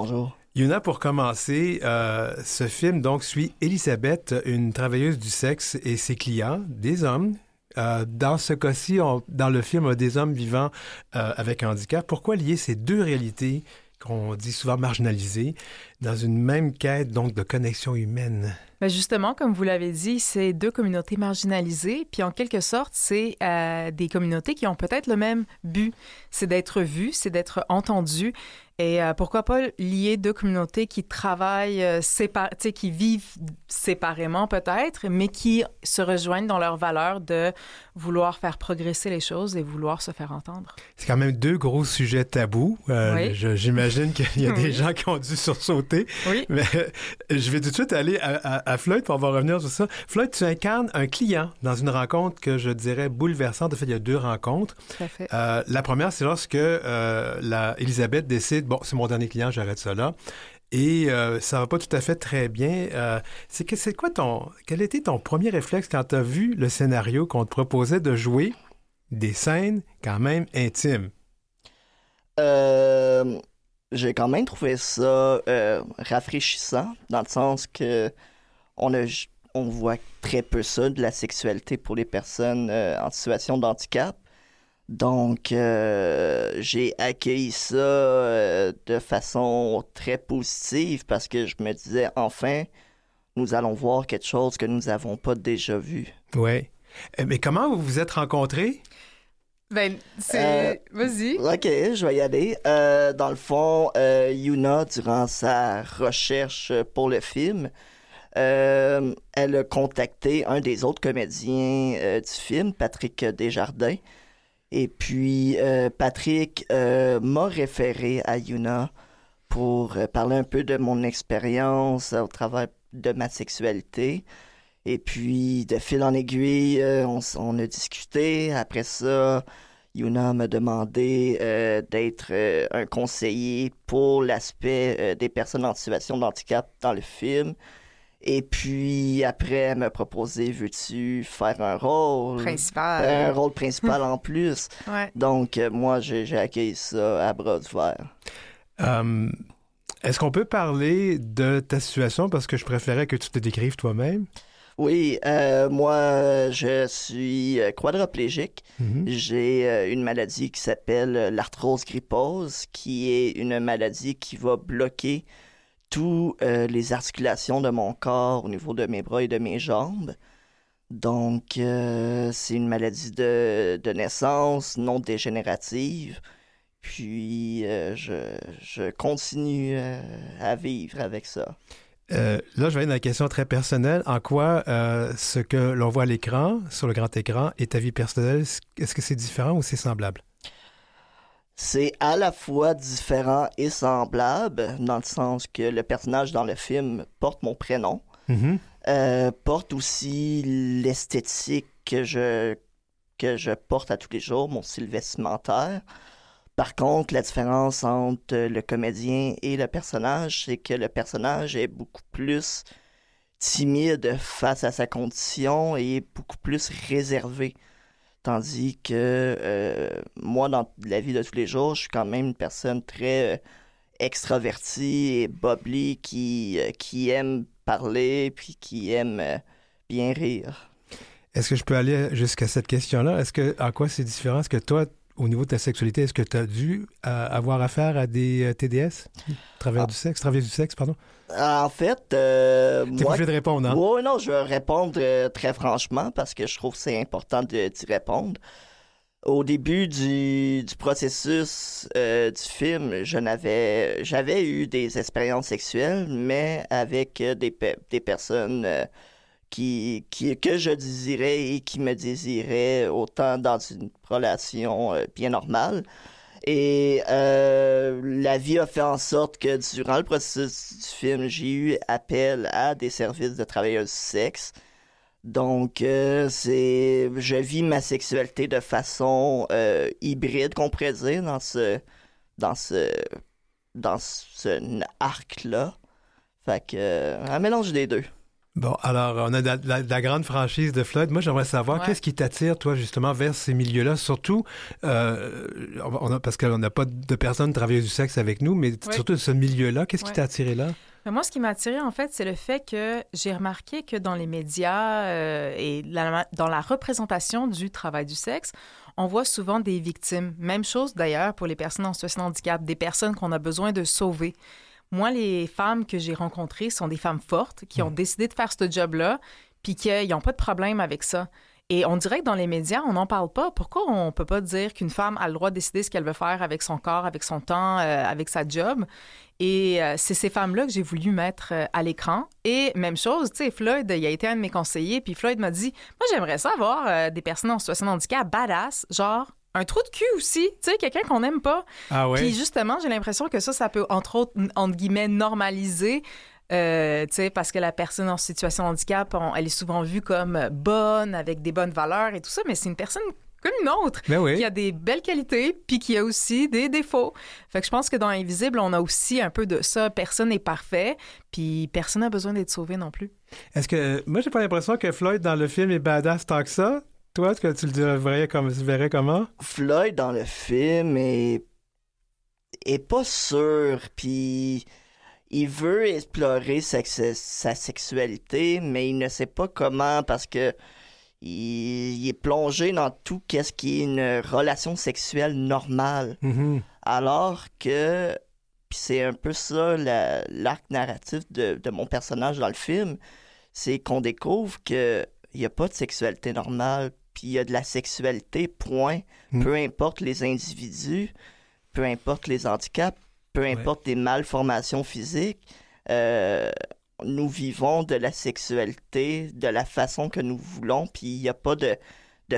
Yuna, pour commencer, euh, ce film donc suit Elisabeth, une travailleuse du sexe et ses clients, des hommes. Euh, dans ce cas-ci, on, dans le film, on a des hommes vivant euh, avec un handicap. Pourquoi lier ces deux réalités qu'on dit souvent marginalisées dans une même quête donc de connexion humaine? Bien justement, comme vous l'avez dit, c'est deux communautés marginalisées, puis en quelque sorte, c'est euh, des communautés qui ont peut-être le même but, c'est d'être vues, c'est d'être entendues. Et euh, pourquoi pas lier deux communautés qui travaillent, euh, sépa- tu sais, qui vivent séparément peut-être, mais qui se rejoignent dans leur valeur de vouloir faire progresser les choses et vouloir se faire entendre. C'est quand même deux gros sujets tabous. Euh, oui. je, j'imagine qu'il y a des oui. gens qui ont dû sursauter. Oui. Mais euh, je vais tout de suite aller à, à, à Floyd, pour on va revenir sur ça. Floyd, tu incarnes un client dans une rencontre que je dirais bouleversante. En fait, il y a deux rencontres. Tout à fait. Euh, la première, c'est lorsque euh, la Elisabeth décide, bon, c'est mon dernier client, j'arrête ça là. Et euh, ça va pas tout à fait très bien. Euh, c'est, que, c'est quoi ton... Quel était ton premier réflexe quand tu as vu le scénario qu'on te proposait de jouer des scènes quand même intimes? Euh, j'ai quand même trouvé ça euh, rafraîchissant, dans le sens que on, a, on voit très peu ça, de la sexualité pour les personnes euh, en situation de handicap. Donc, euh, j'ai accueilli ça euh, de façon très positive parce que je me disais, enfin, nous allons voir quelque chose que nous n'avons pas déjà vu. Oui. Mais comment vous vous êtes rencontrés? Ben, c'est... Euh, Vas-y. OK, je vais y aller. Euh, dans le fond, euh, Yuna, durant sa recherche pour le film, euh, elle a contacté un des autres comédiens euh, du film, Patrick Desjardins. Et puis, euh, Patrick euh, m'a référé à Yuna pour euh, parler un peu de mon expérience au travers de ma sexualité. Et puis, de fil en aiguille, euh, on, on a discuté. Après ça, Yuna m'a demandé euh, d'être euh, un conseiller pour l'aspect euh, des personnes en situation de handicap dans le film. Et puis, après, elle m'a proposé, veux-tu faire un rôle? Principal. Un rôle principal en plus. Ouais. Donc, euh, moi, j'ai, j'ai accueilli ça à bras ouverts. Um, est-ce qu'on peut parler de ta situation? Parce que je préférais que tu te décrives toi-même. Oui, euh, moi, je suis quadriplégique. Mm-hmm. J'ai euh, une maladie qui s'appelle l'arthrose grippose, qui est une maladie qui va bloquer toutes euh, les articulations de mon corps au niveau de mes bras et de mes jambes. Donc, euh, c'est une maladie de, de naissance, non dégénérative. Puis, euh, je, je continue euh, à vivre avec ça. Euh, là, je vais aller dans la question très personnelle. En quoi euh, ce que l'on voit à l'écran, sur le grand écran, et ta vie personnelle, est-ce que c'est différent ou c'est semblable? C'est à la fois différent et semblable, dans le sens que le personnage dans le film porte mon prénom, mm-hmm. euh, porte aussi l'esthétique que je, que je porte à tous les jours, mon style vestimentaire. Par contre, la différence entre le comédien et le personnage, c'est que le personnage est beaucoup plus timide face à sa condition et beaucoup plus réservé. Tandis que euh, moi, dans la vie de tous les jours, je suis quand même une personne très euh, extravertie et bubbly qui, euh, qui aime parler puis qui aime euh, bien rire. Est-ce que je peux aller jusqu'à cette question-là? Est-ce que, en quoi c'est différent? Est-ce que toi, au niveau de ta sexualité, est-ce que tu as dû euh, avoir affaire à des euh, T D S? Travers ah. du sexe? Travers du sexe, pardon? En fait, euh, T'es moi... obligé de répondre, hein? Oui, non, je vais répondre euh, très franchement parce que je trouve que c'est important de, d'y répondre. Au début du, du processus euh, du film, je n'avais... J'avais eu des expériences sexuelles, mais avec euh, des, pe- des personnes... Euh, Qui, qui, que je désirais et qui me désiraient autant dans une relation euh, bien normale. Et euh, la vie a fait en sorte que durant le processus du film, j'ai eu appel à des services de travailleurs du sexe. Donc, euh, c'est, je vis ma sexualité de façon euh, hybride, qu'on pourrait dire, dans ce, dans ce, dans ce arc-là. Fait que, euh, un mélange des deux. Bon, alors, on a la, la, la grande franchise de Floyd. Moi, j'aimerais savoir, ouais. qu'est-ce qui t'attire, toi, justement, vers ces milieux-là? Surtout, euh, on a, parce qu'on n'a pas de personnes travailleuses du sexe avec nous, mais ouais. surtout ce milieu-là, qu'est-ce ouais. qui t'a attiré là? Moi, ce qui m'a attiré, en fait, c'est le fait que j'ai remarqué que dans les médias euh, et la, dans la représentation du travail du sexe, on voit souvent des victimes. Même chose, d'ailleurs, pour les personnes en situation de handicap, des personnes qu'on a besoin de sauver. Moi, les femmes que j'ai rencontrées sont des femmes fortes qui ont mmh. décidé de faire ce job-là puis qu'ils n'ont pas de problème avec ça. Et on dirait que dans les médias, on n'en parle pas. Pourquoi on ne peut pas dire qu'une femme a le droit de décider ce qu'elle veut faire avec son corps, avec son temps, euh, avec sa job? Et euh, c'est ces femmes-là que j'ai voulu mettre euh, à l'écran. Et même chose, tu sais, Floyd, il a été un de mes conseillers, puis Floyd m'a dit, moi, j'aimerais ça avoir euh, des personnes en situation de handicap badass, genre un trou de cul aussi, tu sais, quelqu'un qu'on n'aime pas. Ah ouais? Puis justement, j'ai l'impression que ça, ça peut, entre autres, entre guillemets, normaliser, euh, tu sais, parce que la personne en situation de handicap, on, elle est souvent vue comme bonne, avec des bonnes valeurs et tout ça, mais c'est une personne comme une autre, oui. qui a des belles qualités, puis qui a aussi des défauts. Fait que je pense que dans Invisible, on a aussi un peu de ça. Personne n'est parfait, puis personne n'a besoin d'être sauvé non plus. Est-ce que... Moi, j'ai pas l'impression que Floyd, dans le film, est badass tant que ça. Toi, est-ce que tu le verrais, comme, tu verrais comment? Floyd, dans le film, est, est pas sûr, puis il veut explorer sa, sa sexualité, mais il ne sait pas comment, parce que il, il est plongé dans tout qu'est-ce qui est une relation sexuelle normale. Mm-hmm. Alors que, puis c'est un peu ça la, l'arc narratif de, de mon personnage dans le film, c'est qu'on découvre que il n'y a pas de sexualité normale, puis il y a de la sexualité, point. Mm. Peu importe les individus, peu importe les handicaps, peu importe ouais. les malformations physiques, euh, nous vivons de la sexualité de la façon que nous voulons, puis il n'y a pas de, de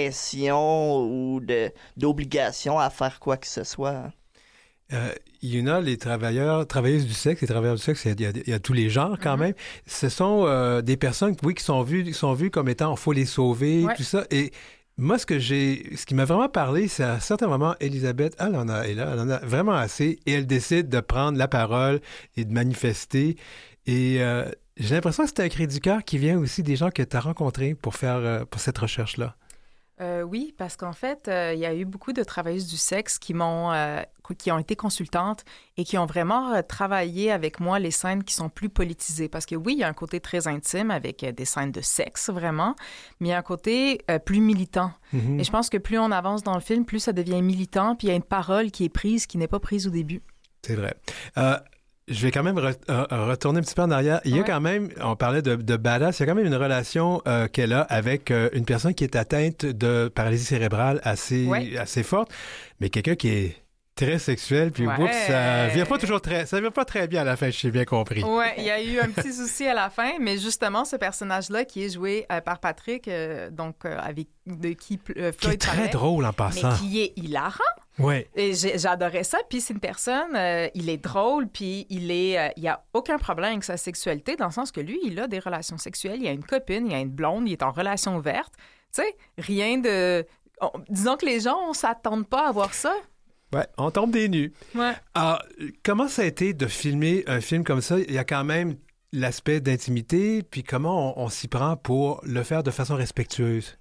pression ou de, d'obligation à faire quoi que ce soit. Euh, Yuna, les travailleurs, travailleuses du sexe, les travailleurs du sexe, il y a, il y a tous les genres quand mm-hmm. même. Ce sont euh, des personnes, oui, qui sont vues, qui sont vues comme étant, il faut les sauver, ouais. tout ça. Et moi, ce que j'ai, ce qui m'a vraiment parlé, c'est à un certain moment, Elisabeth, elle en a, elle, elle en a vraiment assez, et elle décide de prendre la parole et de manifester. Et euh, j'ai l'impression que c'est un cri du cœur qui vient aussi des gens que tu as rencontrés pour faire euh, pour cette recherche-là. Euh, oui, parce qu'en fait, euh, il y a eu beaucoup de travailleuses du sexe qui m'ont, euh, qui ont été consultantes et qui ont vraiment euh, travaillé avec moi les scènes qui sont plus politisées. Parce que oui, il y a un côté très intime avec euh, des scènes de sexe, vraiment, mais il y a un côté euh, plus militant. Mm-hmm. Et je pense que plus on avance dans le film, plus ça devient militant, puis il y a une parole qui est prise, qui n'est pas prise au début. C'est vrai. Euh... Je vais quand même re- euh, retourner un petit peu en arrière. Il y a ouais. quand même, on parlait de, de badass, il y a quand même une relation euh, qu'elle a avec euh, une personne qui est atteinte de paralysie cérébrale assez, ouais. assez forte, mais quelqu'un qui est très sexuel, puis ouais. oups, ça vient pas toujours très, ça vient pas très bien à la fin, j'ai bien compris. Oui, il y a eu un petit souci à la fin, mais justement, ce personnage-là qui est joué euh, par Patrick, euh, donc euh, avec de qui euh, Floyd qui est très parlait, drôle en passant. Mais qui est hilarant. Oui. Et j'ai, j'adorais ça. Puis c'est une personne, euh, il est drôle, puis il est, euh, il y a aucun problème avec sa sexualité, dans le sens que lui, il a des relations sexuelles, il a une copine, il a une blonde, il est en relation ouverte. Tu sais, rien de... On, disons que les gens, on s'attend pas à voir ça. Ouais, on tombe des nues. Ouais. Alors, comment ça a été de filmer un film comme ça? Il y a quand même l'aspect d'intimité, puis comment on, on s'y prend pour le faire de façon respectueuse?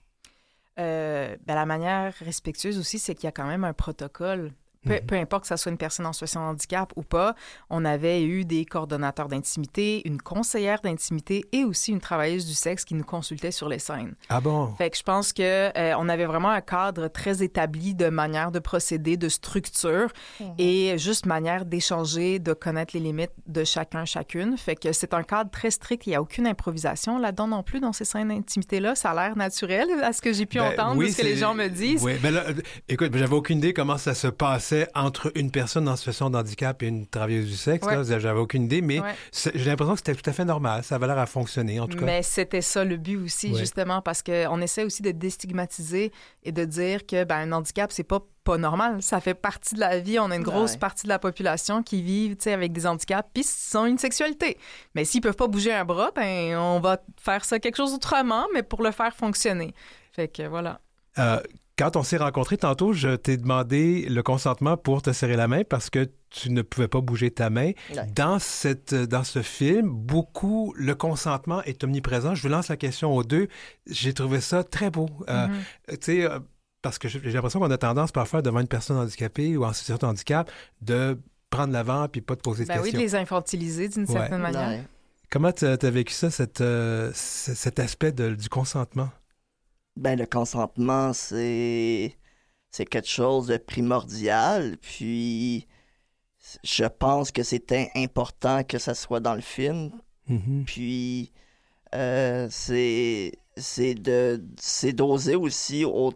Euh, ben, la manière respectueuse aussi, c'est qu'il y a quand même un protocole. Peu, mm-hmm. peu importe que ça soit une personne en situation de handicap ou pas, on avait eu des coordonnateurs d'intimité, une conseillère d'intimité et aussi une travailleuse du sexe qui nous consultait sur les scènes. Ah bon? Fait que je pense que euh, on avait vraiment un cadre très établi de manière de procéder, de structure mm-hmm. et juste manière d'échanger, de connaître les limites de chacun, chacune. Fait que c'est un cadre très strict. Il n'y a aucune improvisation là-dedans non plus dans ces scènes d'intimité-là. Ça a l'air naturel à ce que j'ai pu ben, entendre, oui, de ce que les gens me disent. Oui, ben là, écoute, j'avais aucune idée comment ça se passait entre une personne en situation de handicap et une travailleuse du sexe. Ouais. Là, j'avais aucune idée, mais ouais. j'ai l'impression que c'était tout à fait normal. Ça avait l'air à fonctionner, en tout cas. Mais c'était ça le but aussi, ouais. justement, parce qu'on essaie aussi de déstigmatiser et de dire que ben, un handicap, c'est pas pas normal. Ça fait partie de la vie. On a une grosse ouais. partie de la population qui vit avec des handicaps, puis ils ont une sexualité. Mais s'ils peuvent pas bouger un bras, ben on va faire ça quelque chose autrement, mais pour le faire fonctionner. Fait que voilà. Euh, quand on s'est rencontrés tantôt, je t'ai demandé le consentement pour te serrer la main parce que tu ne pouvais pas bouger ta main. Ouais. Dans, cette, dans ce film, beaucoup, le consentement est omniprésent. Je vous lance la question aux deux. J'ai trouvé ça très beau. Euh, Mm-hmm. tu sais, euh, parce que j'ai l'impression qu'on a tendance parfois devant une personne handicapée ou en situation de handicap de prendre l'avant puis pas de poser de Ben oui, questions. de les infantiliser d'une Ouais. certaine manière. Ouais. Comment tu as vécu ça, cette, euh, c- cet aspect de- du consentement? Ben, le consentement, c'est c'est quelque chose de primordial. Puis, je pense que c'était important que ça soit dans le film. Mm-hmm. Puis, euh, c'est c'est de c'est d'oser aussi au...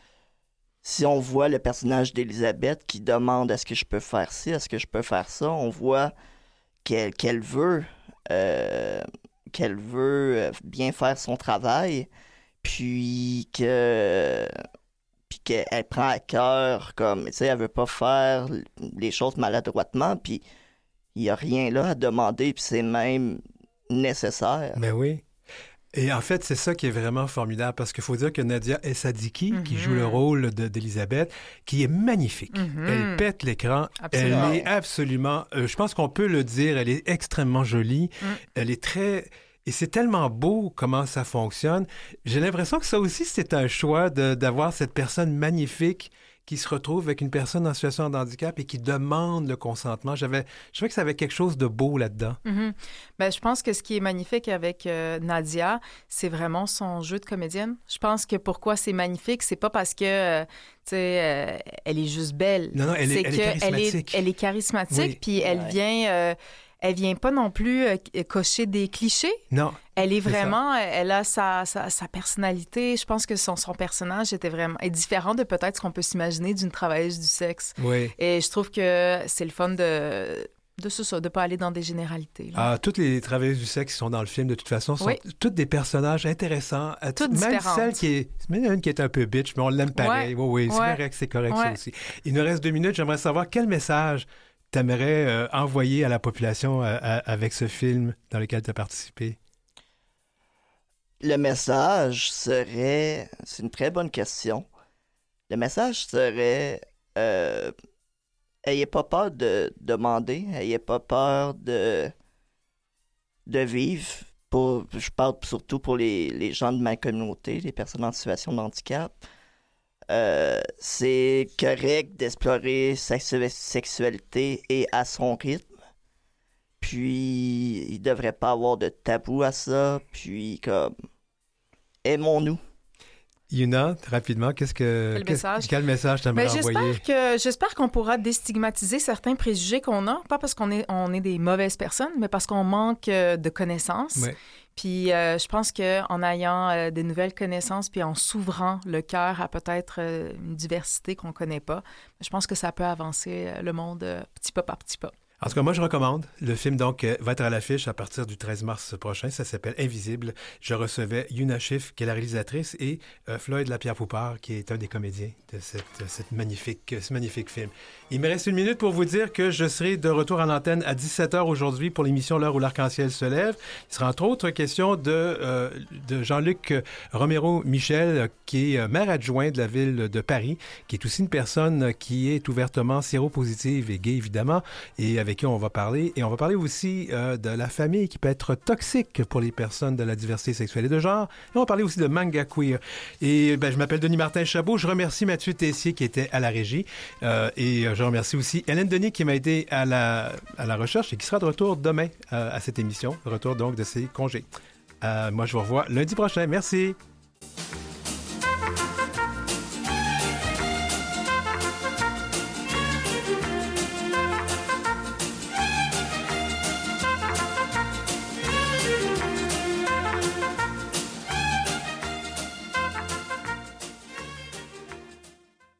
Si on voit le personnage d'Elisabeth qui demande est-ce que je peux faire ci, est-ce que je peux faire ça, on voit qu'elle qu'elle veut euh, qu'elle veut bien faire son travail, puis que puis qu'elle prend à cœur comme tu sais, elle veut pas faire les choses maladroitement, puis il y a rien là à demander, puis c'est même nécessaire. Ben oui. Et en fait, c'est ça qui est vraiment formidable, parce qu'il faut dire que Nadia El-Sadiki, mm-hmm. qui joue le rôle de, d'Elisabeth, qui est magnifique. Mm-hmm. Elle pète l'écran. Absolument. Elle est absolument... Euh, je pense qu'on peut le dire, elle est extrêmement jolie. Mm. Elle est très... Et c'est tellement beau comment ça fonctionne. J'ai l'impression que ça aussi, c'est un choix de, d'avoir cette personne magnifique qui se retrouve avec une personne en situation de handicap et qui demande le consentement. J'avais, je trouvais que ça avait quelque chose de beau là-dedans. Mm-hmm. Ben, je pense que ce qui est magnifique avec euh, Nadia, c'est vraiment son jeu de comédienne. Je pense que pourquoi c'est magnifique, c'est pas parce que, euh, tu sais, euh, elle est juste belle. Non, non, elle est, c'est elle est charismatique. Elle est, elle est charismatique, oui. puis elle Ouais. vient... Euh, elle vient pas non plus euh, cocher des clichés. Non. Elle est c'est vraiment, elle a sa, sa, sa personnalité. Je pense que son, son personnage était vraiment est différent de peut-être ce qu'on peut s'imaginer d'une travailleuse du sexe. Oui. Et je trouve que c'est le fun de de ce ça, de pas aller dans des généralités. Là. Ah, toutes les travailleuses du sexe qui sont dans le film, de toute façon, sont oui. toutes des personnages intéressants. Toutes même différentes. celle qui est, même une qui est un peu bitch, mais on l'aime pareil. Ouais. Oui, oui, c'est ouais. correct, c'est correct ouais. ça aussi. Il nous reste deux minutes. J'aimerais savoir quel message t'aimerais euh, envoyer à la population euh, à, avec ce film dans lequel tu as participé? Le message serait... C'est une très bonne question. Le message serait... Euh, ayez pas peur de demander, ayez pas peur de, de vivre. Pour, je parle surtout pour les, les gens de ma communauté, les personnes en situation de handicap. Euh, c'est correct d'explorer sa sexualité et à son rythme. Puis, il devrait pas avoir de tabou à ça. Puis, comme, aimons-nous. Yuna, rapidement, qu'est-ce que... Quel message? Quel message t'aimerais ben, envoyer? J'espère que, j'espère qu'on pourra déstigmatiser certains préjugés qu'on a, pas parce qu'on est, on est des mauvaises personnes, mais parce qu'on manque de connaissances. Ouais. Puis euh, je pense qu'en ayant euh, des nouvelles connaissances, puis en s'ouvrant le cœur à peut-être euh, une diversité qu'on ne connaît pas, je pense que ça peut avancer le monde euh, petit pas par petit pas. En tout cas, moi, je recommande. Le film, donc, va être à l'affiche à partir du treize mars prochain. Ça s'appelle Invisible. Je recevais Yuna Schiff, qui est la réalisatrice, et euh, Floyd Lapierre-Poupard, qui est un des comédiens de cette, cette magnifique, ce magnifique film. Il me reste une minute pour vous dire que je serai de retour à l'antenne à dix-sept heures aujourd'hui pour l'émission L'heure où l'arc-en-ciel se lève. Il sera entre autres question de, euh, de Jean-Luc Romero-Michel, qui est maire adjoint de la ville de Paris, qui est aussi une personne qui est ouvertement séropositive et gay, évidemment, et avec qui on va parler. Et on va parler aussi euh, de la famille qui peut être toxique pour les personnes de la diversité sexuelle et de genre. Et on va parler aussi de manga queer. Et ben, je m'appelle Denis Martin-Chabot. Je remercie Mathieu Tessier qui était à la régie. Euh, et je remercie aussi Hélène Denis qui m'a aidé à la, à la recherche et qui sera de retour demain euh, à cette émission. Retour donc de ses congés. Euh, moi, je vous revois lundi prochain. Merci.